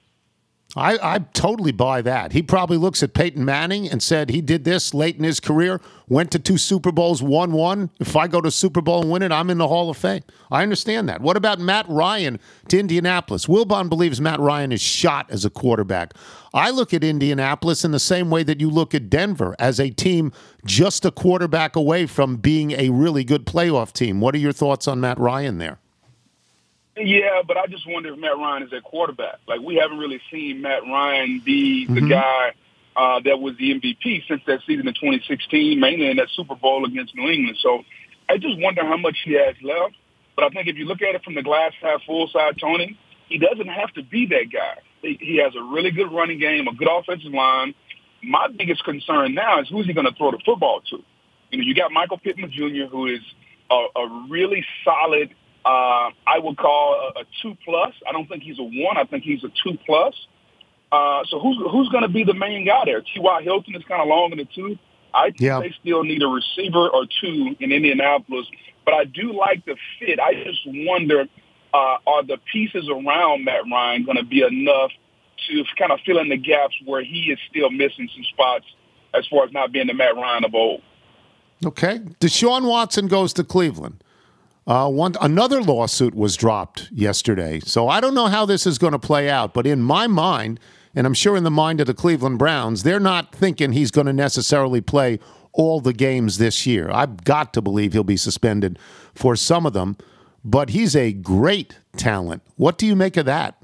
I, I totally buy that. He probably looks at Peyton Manning and said he did this late in his career, went to two Super Bowls, won one. If I go to Super Bowl and win it, I'm in the Hall of Fame. I understand that. What about Matt Ryan to Indianapolis? Wilbon believes Matt Ryan is shot as a quarterback. I look at Indianapolis in the same way that you look at Denver, as a team just a quarterback away from being a really good playoff team. What are your thoughts on Matt Ryan there? Yeah, but I just wonder if Matt Ryan is at quarterback. Like, we haven't really seen Matt Ryan be the Mm-hmm. guy uh, that was the M V P since that season in twenty sixteen, mainly in that Super Bowl against New England. So I just wonder how much he has left. But I think if you look at it from the glass half full side, Tony, he doesn't have to be that guy. He, he has a really good running game, a good offensive line. My biggest concern now is who's he going to throw the football to? You know, you got Michael Pittman Junior, who is a, a really solid Uh, I would call a, a two plus. I don't think he's a one. I think he's a two plus. Uh, so who's who's going to be the main guy there? T Y. Hilton is kind of long in the tooth. I think Yeah. they still need a receiver or two in Indianapolis. But I do like the fit. I just wonder, uh, are the pieces around Matt Ryan going to be enough to kind of fill in the gaps where he is still missing some spots as far as not being the Matt Ryan of old? Okay. Deshaun Watson goes to Cleveland. Uh, one another lawsuit was dropped yesterday, so I don't know how this is going to play out. But in my mind, and I'm sure in the mind of the Cleveland Browns, they're not thinking he's going to necessarily play all the games this year. I've got to believe he'll be suspended for some of them, but he's a great talent. What do you make of that?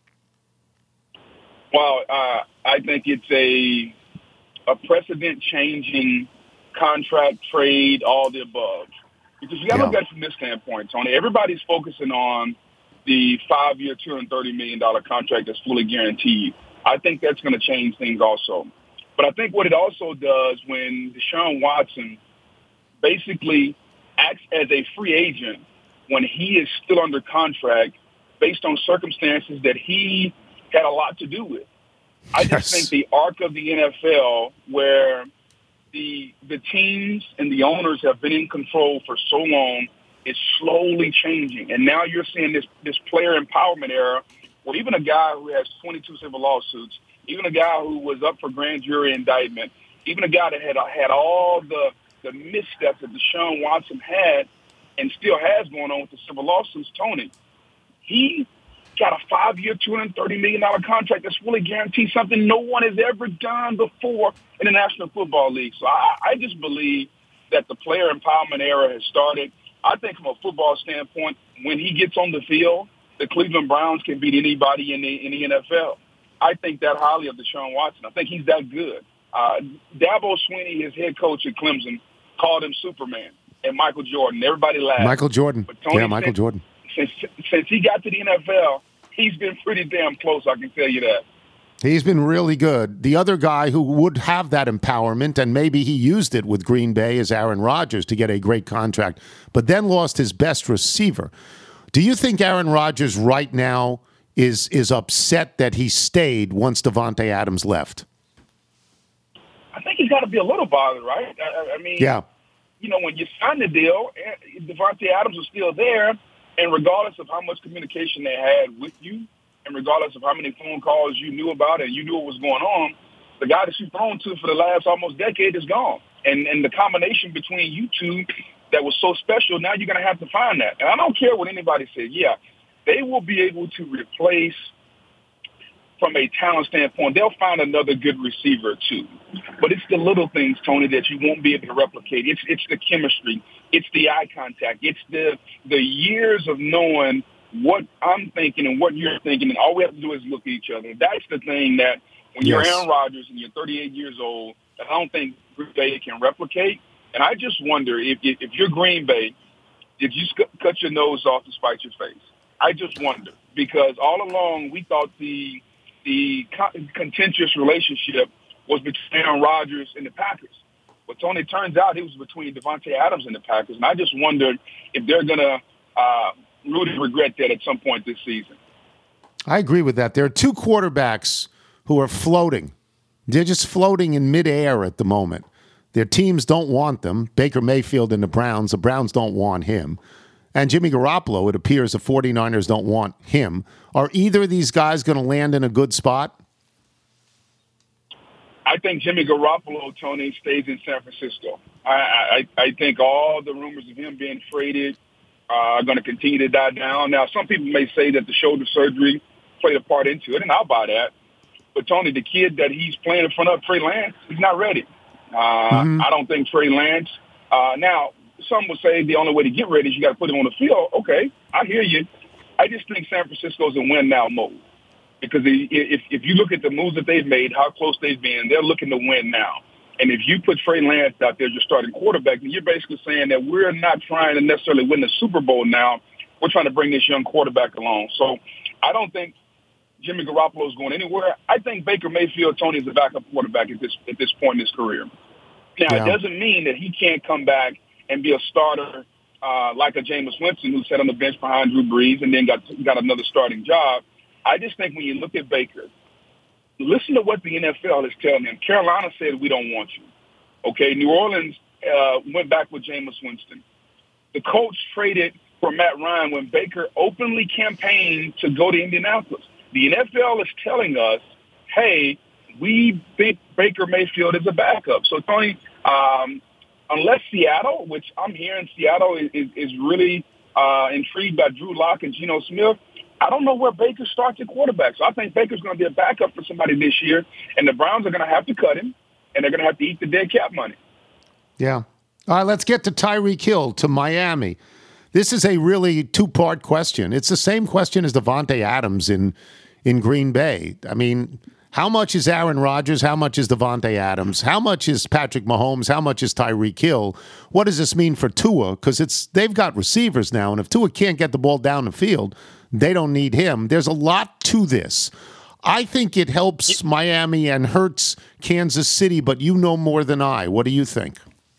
Well, uh, I think it's a a precedent-changing contract, trade, all the above. Because you got to Yeah. look at it from this standpoint, Tony. Everybody's focusing on the five-year, two hundred thirty million dollars contract that's fully guaranteed. I think that's going to change things also. But I think what it also does when Deshaun Watson basically acts as a free agent when he is still under contract based on circumstances that he had a lot to do with. I just Yes. think the arc of the N F L where the the teams and the owners have been in control for so long is slowly changing. And now you're seeing this, this player empowerment era where even a guy who has twenty-two civil lawsuits, even a guy who was up for grand jury indictment, even a guy that had had all the, the missteps that Deshaun Watson had and still has going on with the civil lawsuits, Tony, he got a five-year, two hundred thirty million dollars contract that's really guaranteed, something no one has ever done before in the National Football League. So I, I just believe that the player empowerment era has started. I think from a football standpoint, when he gets on the field, the Cleveland Browns can beat anybody in the in the N F L. I think that highly of Deshaun Watson. I think he's that good. Uh, Dabo Swinney, his head coach at Clemson, called him Superman, and Michael Jordan. Everybody laughed. Michael Jordan. But Tony, yeah, Michael since, Jordan. Since, since he got to the N F L, he's been pretty damn close, I can tell you that. He's been really good. The other guy who would have that empowerment, and maybe he used it with Green Bay, is Aaron Rodgers to get a great contract, but then lost his best receiver. Do you think Aaron Rodgers right now is is upset that he stayed once Davante Adams left? I think he's got to be a little bothered, right? I, I mean, yeah. you know, when you signed the deal, Davante Adams was still there, and regardless of how much communication they had with you, and regardless of how many phone calls you knew about and you knew what was going on, the guy that you've thrown to for the last almost decade is gone. And and the combination between you two that was so special, now you're going to have to find that. And I don't care what anybody said. Yeah, they will be able to replace, from a talent standpoint, they'll find another good receiver too. But it's the little things, Tony, that you won't be able to replicate. It's it's the chemistry. It's the eye contact. It's the the years of knowing what I'm thinking and what you're thinking, and all we have to do is look at each other. That's the thing that when you're Yes. Aaron Rodgers and you're thirty-eight years old, that I don't think Green Bay can replicate. And I just wonder if if, if you're Green Bay, did you sc- cut your nose off to spite your face? I just wonder, because all along we thought the the con- contentious relationship was between Aaron Rodgers and the Packers. But Tony, it turns out it was between Davante Adams and the Packers, and I just wondered if they're going to uh, really regret that at some point this season. I agree with that. There are two quarterbacks who are floating. They're just floating in midair at the moment. Their teams don't want them. Baker Mayfield and the Browns. The Browns don't want him. And Jimmy Garoppolo, it appears the 49ers don't want him. Are either of these guys going to land in a good spot? I think Jimmy Garoppolo, Tony, stays in San Francisco. I, I, I think all the rumors of him being traded uh, are going to continue to die down. Now, some people may say that the shoulder surgery played a part into it, and I'll buy that. But, Tony, the kid that he's playing in front of, Trey Lance, he's not ready. Uh, mm-hmm. I don't think Trey Lance uh, – now, some will say the only way to get ready is you got to put him on the field. Okay, I hear you. I just think San Francisco's in win-now mode. Because if if you look at the moves that they've made, how close they've been, they're looking to win now. And if you put Trey Lance out there, your starting quarterback, then you're basically saying that we're not trying to necessarily win the Super Bowl now. We're trying to bring this young quarterback along. So I don't think Jimmy Garoppolo is going anywhere. I think Baker Mayfield, Tony, is a backup quarterback at this at this point in his career. Now, yeah. It doesn't mean that he can't come back and be a starter uh, like a Jameis Winston, who sat on the bench behind Drew Brees and then got got another starting job. I just think when you look at Baker, listen to what the N F L is telling him. Carolina said, we don't want you. Okay, New Orleans uh, went back with Jameis Winston. The coach traded for Matt Ryan when Baker openly campaigned to go to Indianapolis. The N F L is telling us, hey, we think Baker Mayfield is a backup. So, Tony, um, unless Seattle, which I'm hearing Seattle is, is, is really uh, intrigued by Drew Lock and Geno Smith, I don't know where Baker starts at quarterback. So I think Baker's going to be a backup for somebody this year, and the Browns are going to have to cut him, and they're going to have to eat the dead cap money. Yeah. All right, let's get to Tyreek Hill, to Miami. This is a really two-part question. It's the same question as Davante Adams in in Green Bay. I mean, how much is Aaron Rodgers? How much is Davante Adams? How much is Patrick Mahomes? How much is Tyreek Hill? What does this mean for Tua? Because it's they've got receivers now, and if Tua can't get the ball down the field, they don't need him. There's a lot to this. I think it helps Miami and hurts Kansas City, but you know more than I. What do you think?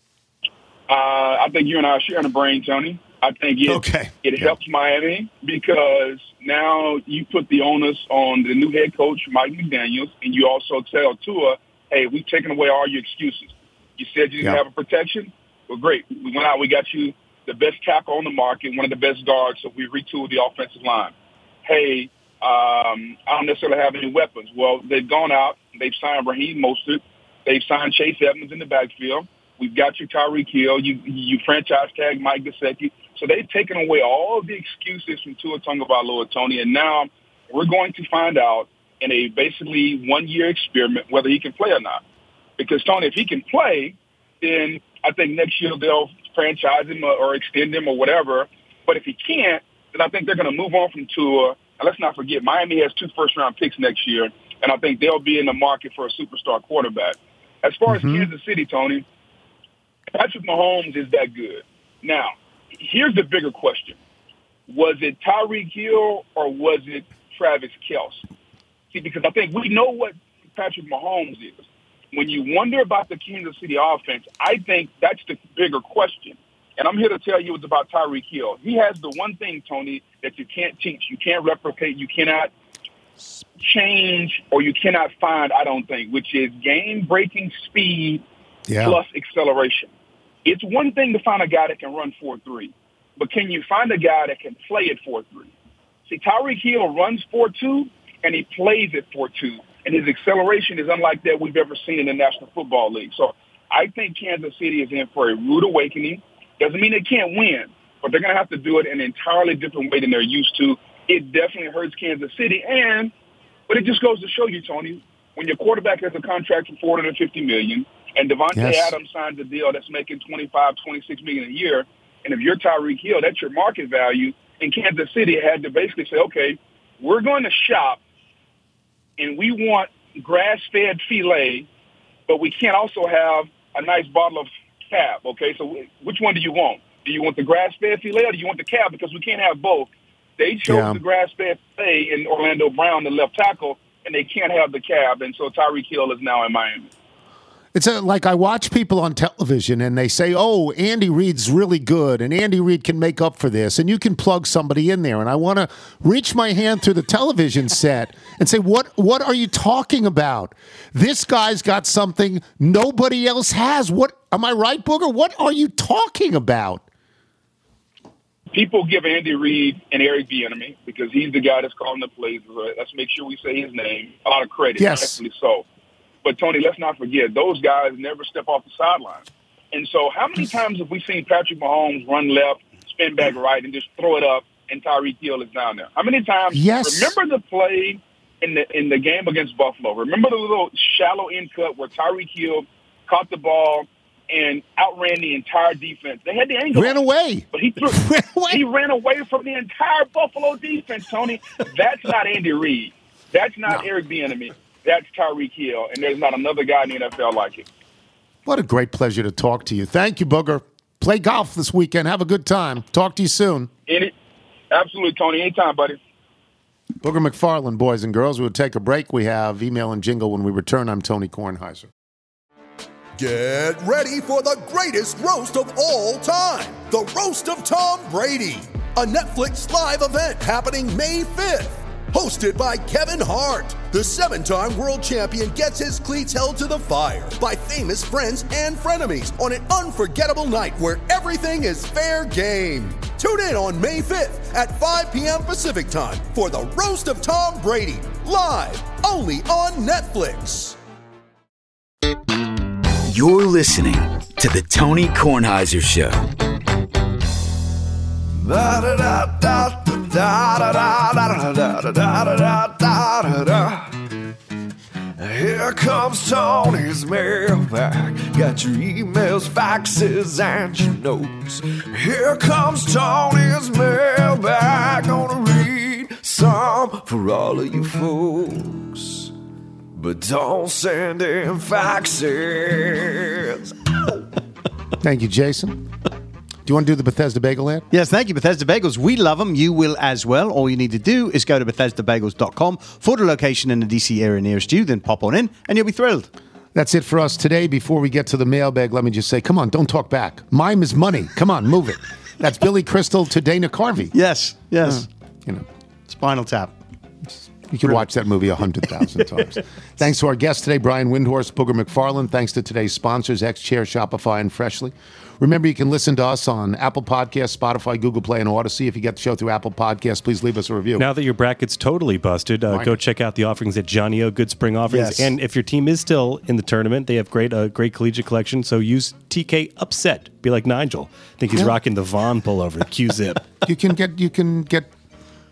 Uh, I think you and I are sharing a brain, Tony. I think it, okay. it yeah. helps Miami because now you put the onus on the new head coach, Mike McDaniels, and you also tell Tua, hey, we've taken away all your excuses. You said you didn't yeah. have a protection? Well, great. We went out, we got you the best tackle on the market, one of the best guards, so we retooled the offensive line. Hey, um, I don't necessarily have any weapons. Well, they've gone out. They've signed Raheem Mostert. They've signed Chase Edmonds in the backfield. We've got you Tyreek Hill. You, you franchise tag Mike Gesicki. So they've taken away all the excuses from Tua Tagovailoa, Tony, and now we're going to find out in a basically one-year experiment whether he can play or not. Because, Tony, if he can play, then I think next year they'll franchise him or, or extend him or whatever. But if he can't, then I think they're going to move on from Tua. And let's not forget, Miami has two first-round picks next year, and I think they'll be in the market for a superstar quarterback. As far mm-hmm. as Kansas City, Tony, Patrick Mahomes is that good. Now, here's the bigger question. Was it Tyreek Hill or was it Travis Kelce? See, because I think we know what Patrick Mahomes is. When you wonder about the Kansas City offense, I think that's the bigger question. And I'm here to tell you it's about Tyreek Hill. He has the one thing, Tony, that you can't teach, you can't replicate, you cannot change, or you cannot find, I don't think, which is game-breaking speed yeah. plus acceleration. It's one thing to find a guy that can run four three, but can you find a guy that can play it four three? See, Tyreek Hill runs four two, and he plays it four two, and his acceleration is unlike that we've ever seen in the National Football League. So I think Kansas City is in for a rude awakening. Doesn't mean they can't win, but they're going to have to do it in an entirely different way than they're used to. It definitely hurts Kansas City, and but it just goes to show you, Tony, when your quarterback has a contract for four hundred fifty million dollars and Devontae yes. Adams signs a deal that's making twenty-five, twenty-six million dollars a year, and if you're Tyreek Hill, that's your market value, and Kansas City had to basically say, okay, we're going to shop, and we want grass-fed filet, but we can't also have a nice bottle of cab, okay? So which one do you want? Do you want the grass-fed filet or do you want the cab? Because we can't have both. They chose yeah. the grass-fed filet in Orlando Brown, the left tackle, and they can't have the cab, and so Tyreek Hill is now in Miami. It's a, like I watch people on television and they say, oh, Andy Reid's really good and Andy Reid can make up for this and you can plug somebody in there. And I want to reach my hand through the television set and say, what, what are you talking about? This guy's got something nobody else has. What, am I right, Booger? What are you talking about? People give Andy Reid and Eric Bieniemy, because he's the guy that's calling the plays. Let's make sure we say his name. A lot of credit. Yes. Actually so. But, Tony, let's not forget, those guys never step off the sideline. And so how many times have we seen Patrick Mahomes run left, spin back right, and just throw it up, and Tyreek Hill is down there? How many times? Yes. Remember the play in the in the game against Buffalo? Remember the little shallow in cut where Tyreek Hill caught the ball and outran the entire defense? They had the angle. Ran away. But he threw, ran away. He ran away from the entire Buffalo defense, Tony. That's not Andy Reid. That's not no. Eric Bieniemy. That's Tyreek Hill, and there's not another guy in the N F L like it. What a great pleasure to talk to you. Thank you, Booger. Play golf this weekend. Have a good time. Talk to you soon. Any, absolutely, Tony. Anytime, buddy. Booger McFarland, boys and girls. We'll take a break. We have email and jingle when we return. I'm Tony Kornheiser. Get ready for the greatest roast of all time. The Roast of Tom Brady. A Netflix live event happening May fifth. Hosted by Kevin Hart, the seven-time world champion gets his cleats held to the fire by famous friends and frenemies on an unforgettable night where everything is fair game. Tune in on May fifth at five p.m. Pacific time for the Roast of Tom Brady, live only on Netflix. You're listening to the Tony Kornheiser Show. Da da da da da da da da da da da. Here comes Tony's mailbag. Got your emails, faxes, and your notes. Here comes Tony's mailbag. Gonna read some for all of you folks, but don't send in faxes. Thank you, Jason. Do you want to do the Bethesda Bagel ad? Yes, thank you, Bethesda Bagels. We love them. You will as well. All you need to do is go to bethesda bagels dot com for the location in the D C area nearest you, then pop on in, and you'll be thrilled. That's it for us today. Before we get to the mailbag, let me just say, come on, don't talk back. Mime is money. Come on, move it. That's Billy Crystal to Dana Carvey. Yes, yes. Uh, you know, Spinal Tap. You can watch that movie a hundred thousand times. Thanks to our guest today, Brian Windhorst, Booger McFarland. Thanks to today's sponsors, X-Chair, Shopify, and Freshly. Remember, you can listen to us on Apple Podcasts, Spotify, Google Play, and Odyssey. If you get the show through Apple Podcasts, please leave us a review. Now that your bracket's totally busted, uh, go check out the offerings at Johnny O, Good Spring Offerings. Yes. And if your team is still in the tournament, they have great uh, great collegiate collection, so use T K Upset. Be like Nigel. I think he's Yeah. rocking the Vaughn pullover, Q-Zip. You can get you can get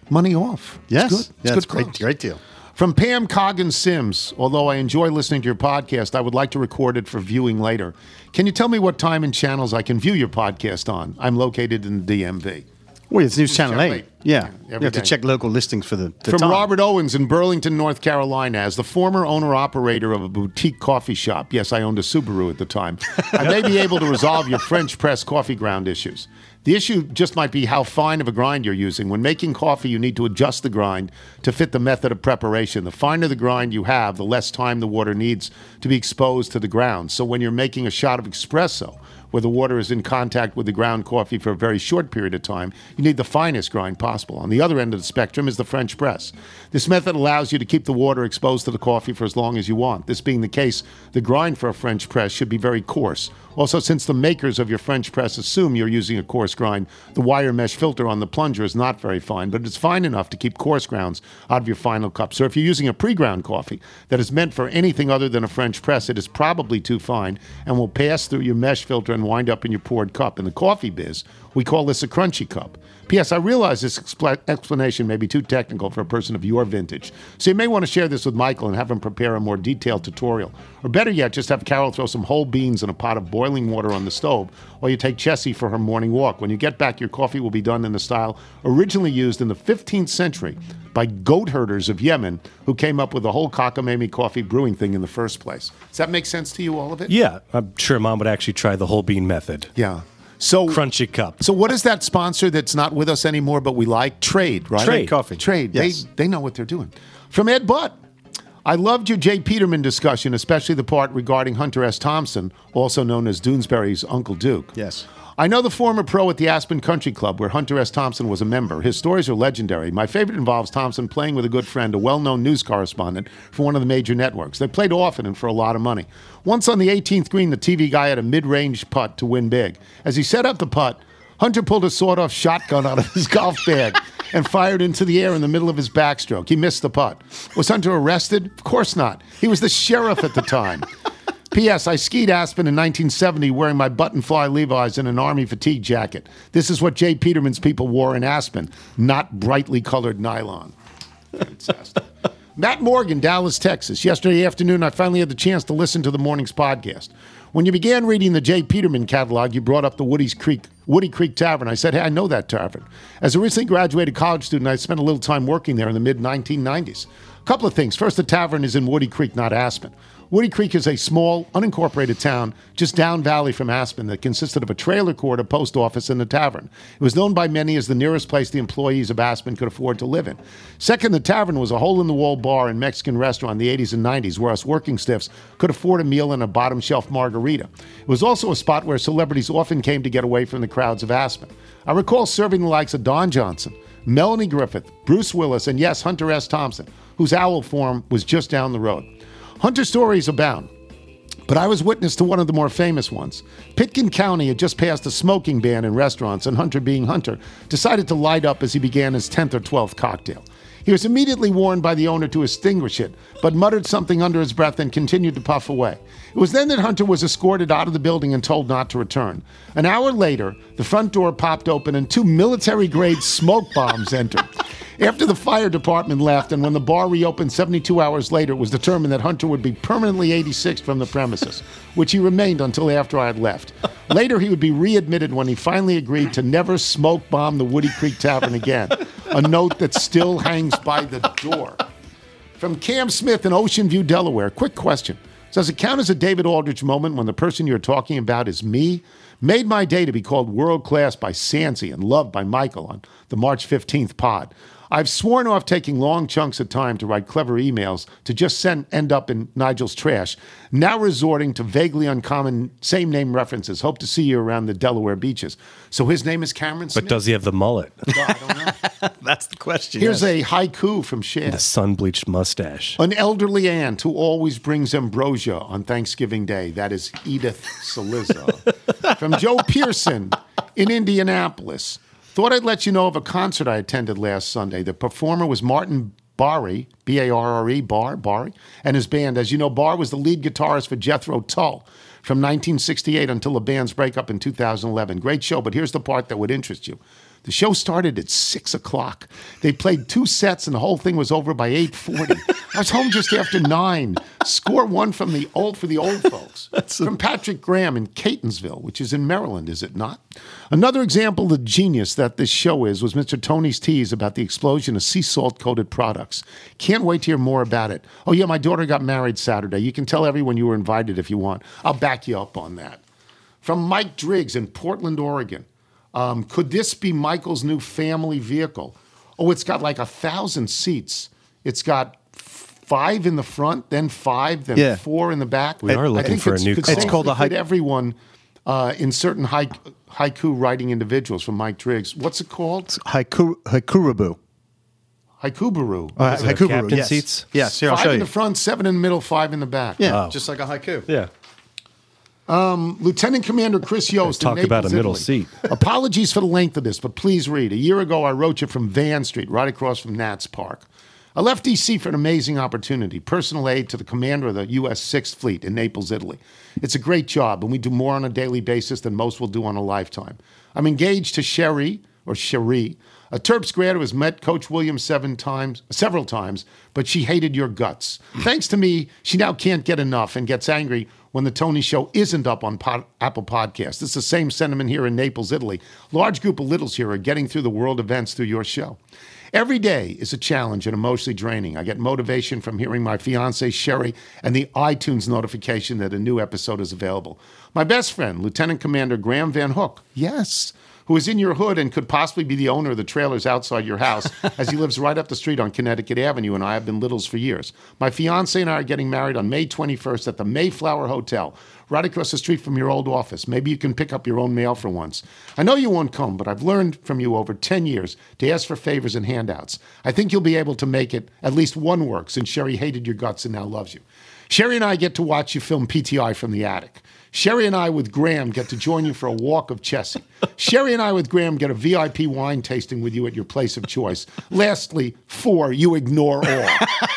money off. Yes. It's good. It's Yeah, good it's great, close. great deal. From Pam Coggins Sims, although I enjoy listening to your podcast, I would like to record it for viewing later. Can you tell me what time and channels I can view your podcast on? I'm located in the D M V. Well, it's News Channel Channel eight. eight. Yeah. Yeah, you have to day. check local listings for the, the From time. Robert Owens in Burlington, North Carolina, as the former owner-operator of a boutique coffee shop, yes, I owned a Subaru at the time, I may be able to resolve your French press coffee ground issues. The issue just might be how fine of a grind you're using. When making coffee, you need to adjust the grind to fit the method of preparation. The finer the grind you have, the less time the water needs to be exposed to the ground. So when you're making a shot of espresso, where the water is in contact with the ground coffee for a very short period of time, you need the finest grind possible. On the other end of the spectrum is the French press. This method allows you to keep the water exposed to the coffee for as long as you want. This being the case, the grind for a French press should be very coarse. Also, since the makers of your French press assume you're using a coarse grind, the wire mesh filter on the plunger is not very fine, but it's fine enough to keep coarse grounds out of your final cup. So if you're using a pre-ground coffee that is meant for anything other than a French press, it is probably too fine and will pass through your mesh filter and wind up in your poured cup. In the coffee biz, we call this a crunchy cup. P S. I realize this expl- explanation may be too technical for a person of your vintage, so you may want to share this with Michael and have him prepare a more detailed tutorial. Or better yet, just have Carol throw some whole beans in a pot of boiling water on the stove while you take Chessie for her morning walk. When you get back, your coffee will be done in the style originally used in the fifteenth century by goat herders of Yemen who came up with the whole cockamamie coffee brewing thing in the first place. Does that make sense to you, all of it? Yeah, I'm sure Mom would actually try the whole bean method. Yeah. So Crunchy cup. So what is that sponsor that's not with us anymore, but we like? Trade, right? Trade. Coffee. Trade. Yes. They they know what they're doing. From Ed Butt. I loved your Jay Peterman discussion, especially the part regarding Hunter S. Thompson, also known as Doonesbury's Uncle Duke. Yes. I know the former pro at the Aspen Country Club, where Hunter S. Thompson was a member. His stories are legendary. My favorite involves Thompson playing with a good friend, a well-known news correspondent for one of the major networks. They played often and for a lot of money. Once on the eighteenth green, the T V guy had a mid-range putt to win big. As he set up the putt, Hunter pulled a sawed-off shotgun out of his golf bag and fired into the air in the middle of his backstroke. He missed the putt. Was Hunter arrested? Of course not. He was the sheriff at the time. P S. I skied Aspen in nineteen seventy wearing my button-fly Levi's and an Army fatigue jacket. This is what Jay Peterman's people wore in Aspen, not brightly colored nylon. Fantastic. Matt Morgan, Dallas, Texas. Yesterday afternoon, I finally had the chance to listen to the morning's podcast. When you began reading the Jay Peterman catalog, you brought up the Woody's Creek, Woody Creek Tavern. I said, hey, I know that tavern. As a recently graduated college student, I spent a little time working there in the mid nineteen nineties. A couple of things. First, the tavern is in Woody Creek, not Aspen. Woody Creek is a small, unincorporated town just down valley from Aspen that consisted of a trailer court, a post office, and a tavern. It was known by many as the nearest place the employees of Aspen could afford to live in. Second, the tavern was a hole-in-the-wall bar and Mexican restaurant in the eighties and nineties where us working stiffs could afford a meal and a bottom-shelf margarita. It was also a spot where celebrities often came to get away from the crowds of Aspen. I recall serving the likes of Don Johnson, Melanie Griffith, Bruce Willis, and yes, Hunter S. Thompson, whose owl form was just down the road. Hunter stories abound, but I was witness to one of the more famous ones. Pitkin County had just passed a smoking ban in restaurants, and Hunter, being Hunter, decided to light up as he began his tenth or twelfth cocktail. He was immediately warned by the owner to extinguish it, but muttered something under his breath and continued to puff away. It was then that Hunter was escorted out of the building and told not to return. An hour later, the front door popped open and two military-grade smoke bombs entered. After the fire department left and when the bar reopened seventy-two hours later, it was determined that Hunter would be permanently eighty-sixed from the premises, which he remained until after I had left. Later, he would be readmitted when he finally agreed to never smoke bomb the Woody Creek Tavern again, a note that still hangs by the door. From Cam Smith in Ocean View, Delaware, quick question. Does it count as a David Aldrich moment when the person you're talking about is me? Made my day to be called world class by Sansi and loved by Michael on the March fifteenth pod. I've sworn off taking long chunks of time to write clever emails to just send end up in Nigel's trash, now resorting to vaguely uncommon same-name references. Hope to see you around the Delaware beaches. So his name is Cameron Smith? But does he have the mullet? Well, I don't know. That's the question. Here's yes. a haiku from Shad. The sun-bleached mustache. An elderly aunt who always brings ambrosia on Thanksgiving Day. That is Edith Saliza. From Joe Pearson in Indianapolis. Thought I'd let you know of a concert I attended last Sunday. The performer was Martin Barry, B A R R E, Barr, Barry, and his band. As you know, Barr was the lead guitarist for Jethro Tull from nineteen sixty-eight until the band's breakup in two thousand eleven. Great show, but here's the part that would interest you. The show started at six o'clock. They played two sets, and the whole thing was over by eight forty. I was home just after nine. Score one from the old for the old folks. That's from Patrick Graham in Catonsville, which is in Maryland, is it not? Another example of the genius that this show is was Mister Tony's tease about the explosion of sea salt-coated products. Can't wait to hear more about it. Oh, yeah, my daughter got married Saturday. You can tell everyone you were invited if you want. I'll back you up on that. From Mike Driggs in Portland, Oregon. Um, could this be Michael's new family vehicle? Oh, it's got like a thousand seats. It's got five in the front, then five, then Yeah. four in the back. We are I looking think for a it's, new could car. It's called a safely fit haiku. everyone uh, in certain haik- haiku writing individuals from Mike Driggs. What's it called? Haiku, Haikurubu. Haikubaru. Uh, Is it a Haikubaru, captain yes. seats? Yes, here, I'll Five show in you. the front, seven in the middle, five in the back. Yeah, Oh. just like a haiku. Yeah. Um, Lieutenant Commander Chris Yost. in Talk about a Naples, middle Italy. seat. Apologies for the length of this, but please read. A year ago, I wrote you from Van Street, right across from Nats Park. I left D C for an amazing opportunity, personal aid to the commander of the U S sixth Fleet in Naples, Italy. It's a great job, and we do more on a daily basis than most will do on a lifetime. I'm engaged to Sherry, or Cherie, a Terps grad who has met Coach Williams seven times, several times, but she hated your guts. Thanks to me, she now can't get enough and gets angry when the Tony Show isn't up on pod, Apple Podcasts. It's the same sentiment here in Naples, Italy. Large group of littles here are getting through the world events through your show. Every day is a challenge and emotionally draining. I get motivation from hearing my fiancée, Sherry, and the iTunes notification that a new episode is available. My best friend, Lieutenant Commander Graham Van Hook, yes, who is in your hood and could possibly be the owner of the trailers outside your house, as he lives right up the street on Connecticut Avenue, and I have been littles for years. My fiancée and I are getting married on May twenty-first at the Mayflower Hotel, right across the street from your old office. Maybe you can pick up your own mail for once. I know you won't come, but I've learned from you over ten years to ask for favors and handouts. I think you'll be able to make it at least one work, since Sherry hated your guts and now loves you. Sherry and I get to watch you film P T I from the attic. Sherry and I with Graham get to join you for a walk of Chessie. Sherry and I with Graham get a V I P wine tasting with you at your place of choice. Lastly, four, you ignore all.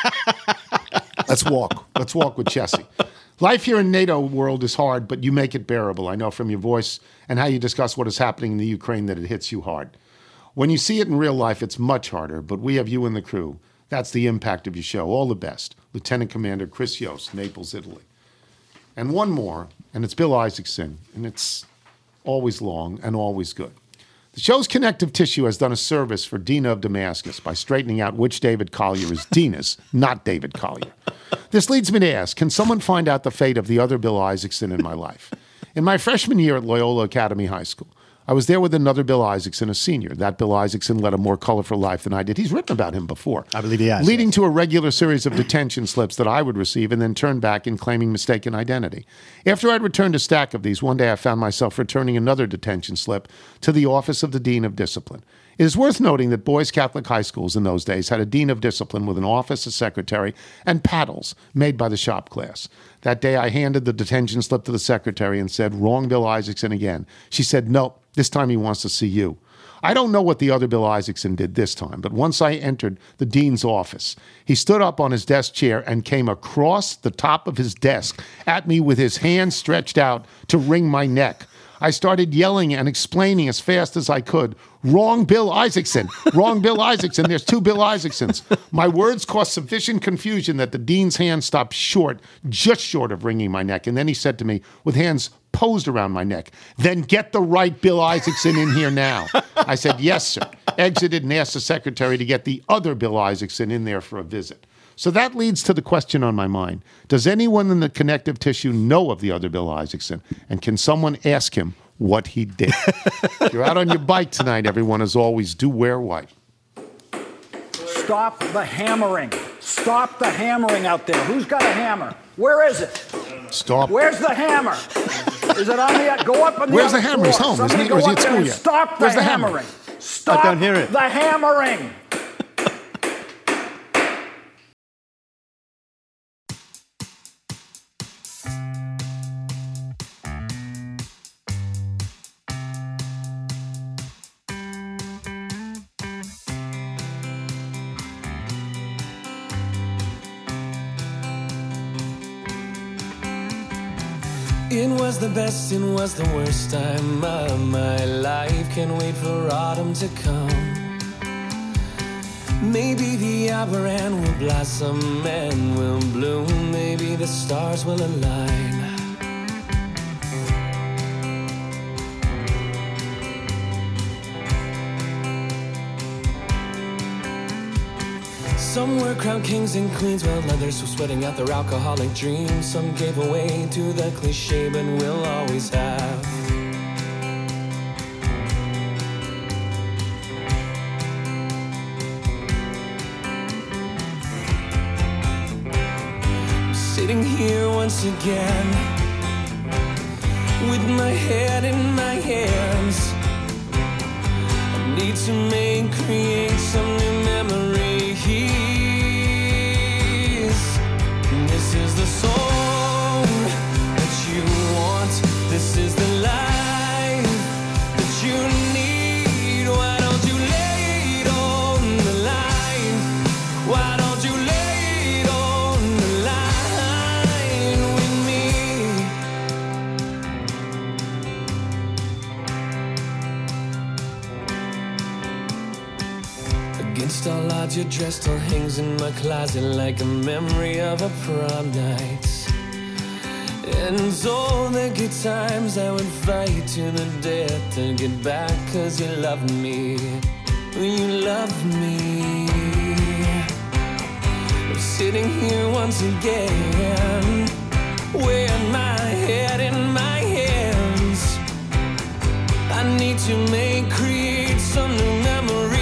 Let's walk. Let's walk with Chessie. Life here in NATO world is hard, but you make it bearable. I know from your voice and how you discuss what is happening in the Ukraine that it hits you hard. When you see it in real life, it's much harder, but we have you and the crew. That's the impact of your show. All the best. Lieutenant Commander Chris Yost, Naples, Italy. And one more, and it's Bill Isaacson, and it's always long and always good. The show's connective tissue has done a service for Dina of Damascus by straightening out which David Collier is Dina's, not David Collier. This leads me to ask, can someone find out the fate of the other Bill Isaacson in my life? In my freshman year at Loyola Academy High School, I was there with another Bill Isaacson, a senior. That Bill Isaacson led a more colorful life than I did. He's written about him before. I believe he has. Leading to a regular series of detention slips that I would receive and then turn back in claiming mistaken identity. After I'd returned a stack of these, one day I found myself returning another detention slip to the office of the Dean of Discipline. It is worth noting that boys' Catholic high schools in those days had a Dean of Discipline with an office, a secretary, and paddles made by the shop class. That day I handed the detention slip to the secretary and said, "Wrong Bill Isaacson again." She said, "Nope, this time he wants to see you." I don't know what the other Bill Isaacson did this time, but once I entered the dean's office, he stood up on his desk chair and came across the top of his desk at me with his hand stretched out to wring my neck. I started yelling and explaining as fast as I could, "Wrong Bill Isaacson, wrong Bill Isaacson, there's two Bill Isaacsons." My words caused sufficient confusion that the dean's hand stopped short, just short of wringing my neck. And then he said to me, with hands posed around my neck, "Then get the right Bill Isaacson in here now." I said, "Yes, sir." Exited and asked the secretary to get the other Bill Isaacson in there for a visit. So that leads to the question on my mind. Does anyone in the connective tissue know of the other Bill Isaacson? And can someone ask him what he did? If you're out on your bike tonight, everyone, as always, do wear white. Stop the hammering. Stop the hammering out there. Who's got a hammer? Where is it? Stop. Where's the hammer? Is it on the, go up on the Where's the other hammer? floor. He's home, isn't Somebody he? go Or is he up at there school and yet? Stop the Where's the hammer? hammering. Stop I don't hear it. the hammering. It was the best, it was the worst time of my life. Can't wait for autumn to come. Maybe the arboretum will blossom and will bloom. Maybe the stars will align. Some were crowned kings and queens, while others were sweating out their alcoholic dreams. Some gave away to the cliche, but we'll always have sitting here once again with my head in my hands. I need to make, create some new memories. This is the song that you want. This is the life that you need. Why don't you lay it on the line? Why don't you lay it on the line with me? Against all odds, your dress still hangs in my closet like a memory of a prom night. And all the good times I would fight to the death to get back, cause you loved me, you loved me. I'm sitting here once again with my head in my hands. I need to make, create some new memories.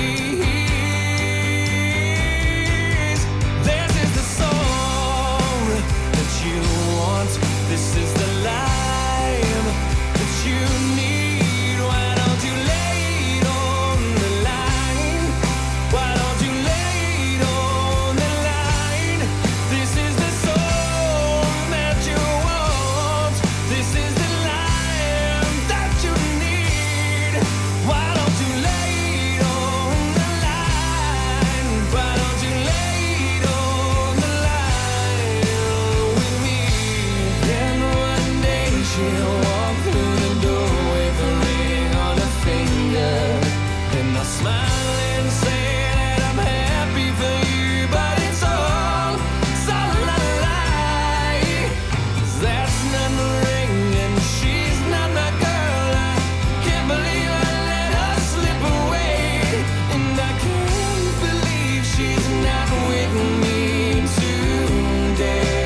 This is the life that you need. Why don't you lay it on the line? Why don't you lay it on the line? This is the song that you want. This is the life that you need. Why don't you lay it on the line? Why don't you lay it on the line with me? And one day she'll walk through the door with a ring on her finger, and I'll smile and say that I'm happy for you, but it's all, it's all a lie. 'Cause that's not the ring and she's not my girl. I can't believe I let her slip away, and I can't believe she's not with me today.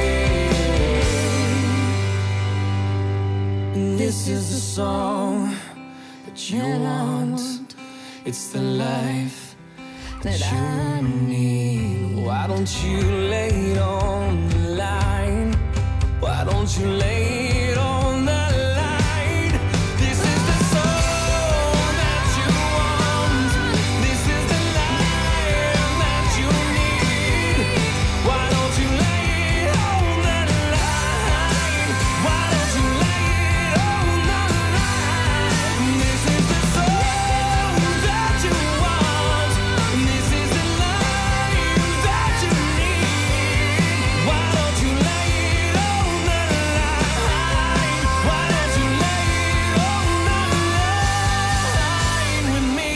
This is the song that you want. It's the life that you need. Why don't you lay it on the line? Why don't you lay it on the line? This is the song that you want. This is the life that you need. Why don't you lay it on the line? Why don't you lay it on the line? This is the song that you want. This is the life that you need. Why don't you lay it on the line? Why don't you lay it on the line with me?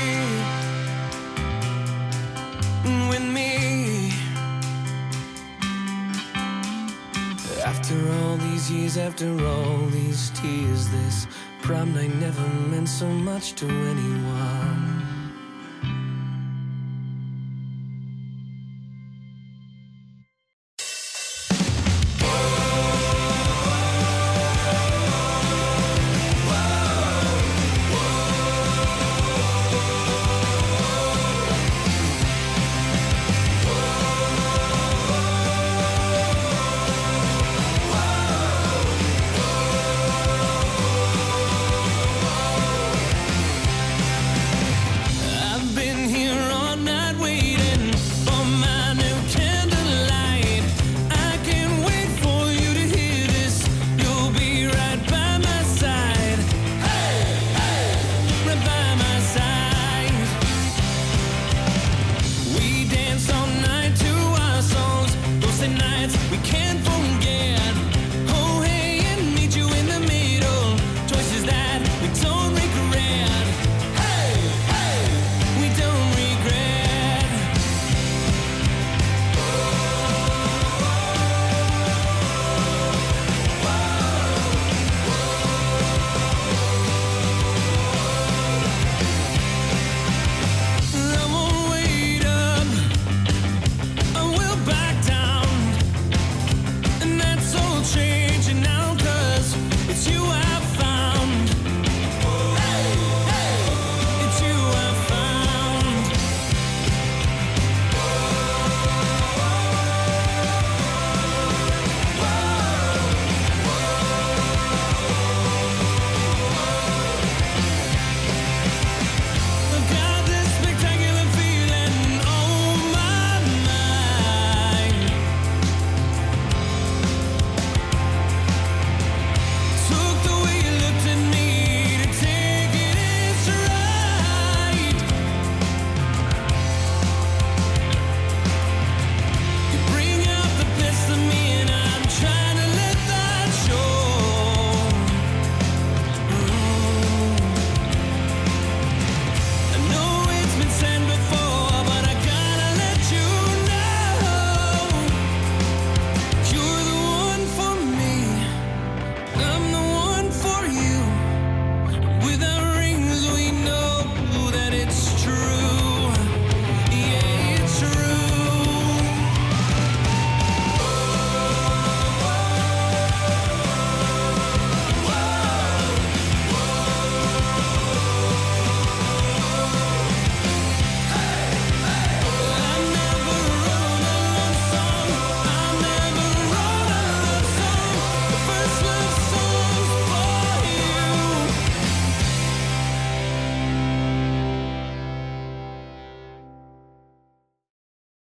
With me. After all these years, after all these tears, this prom night never meant so much to anyone.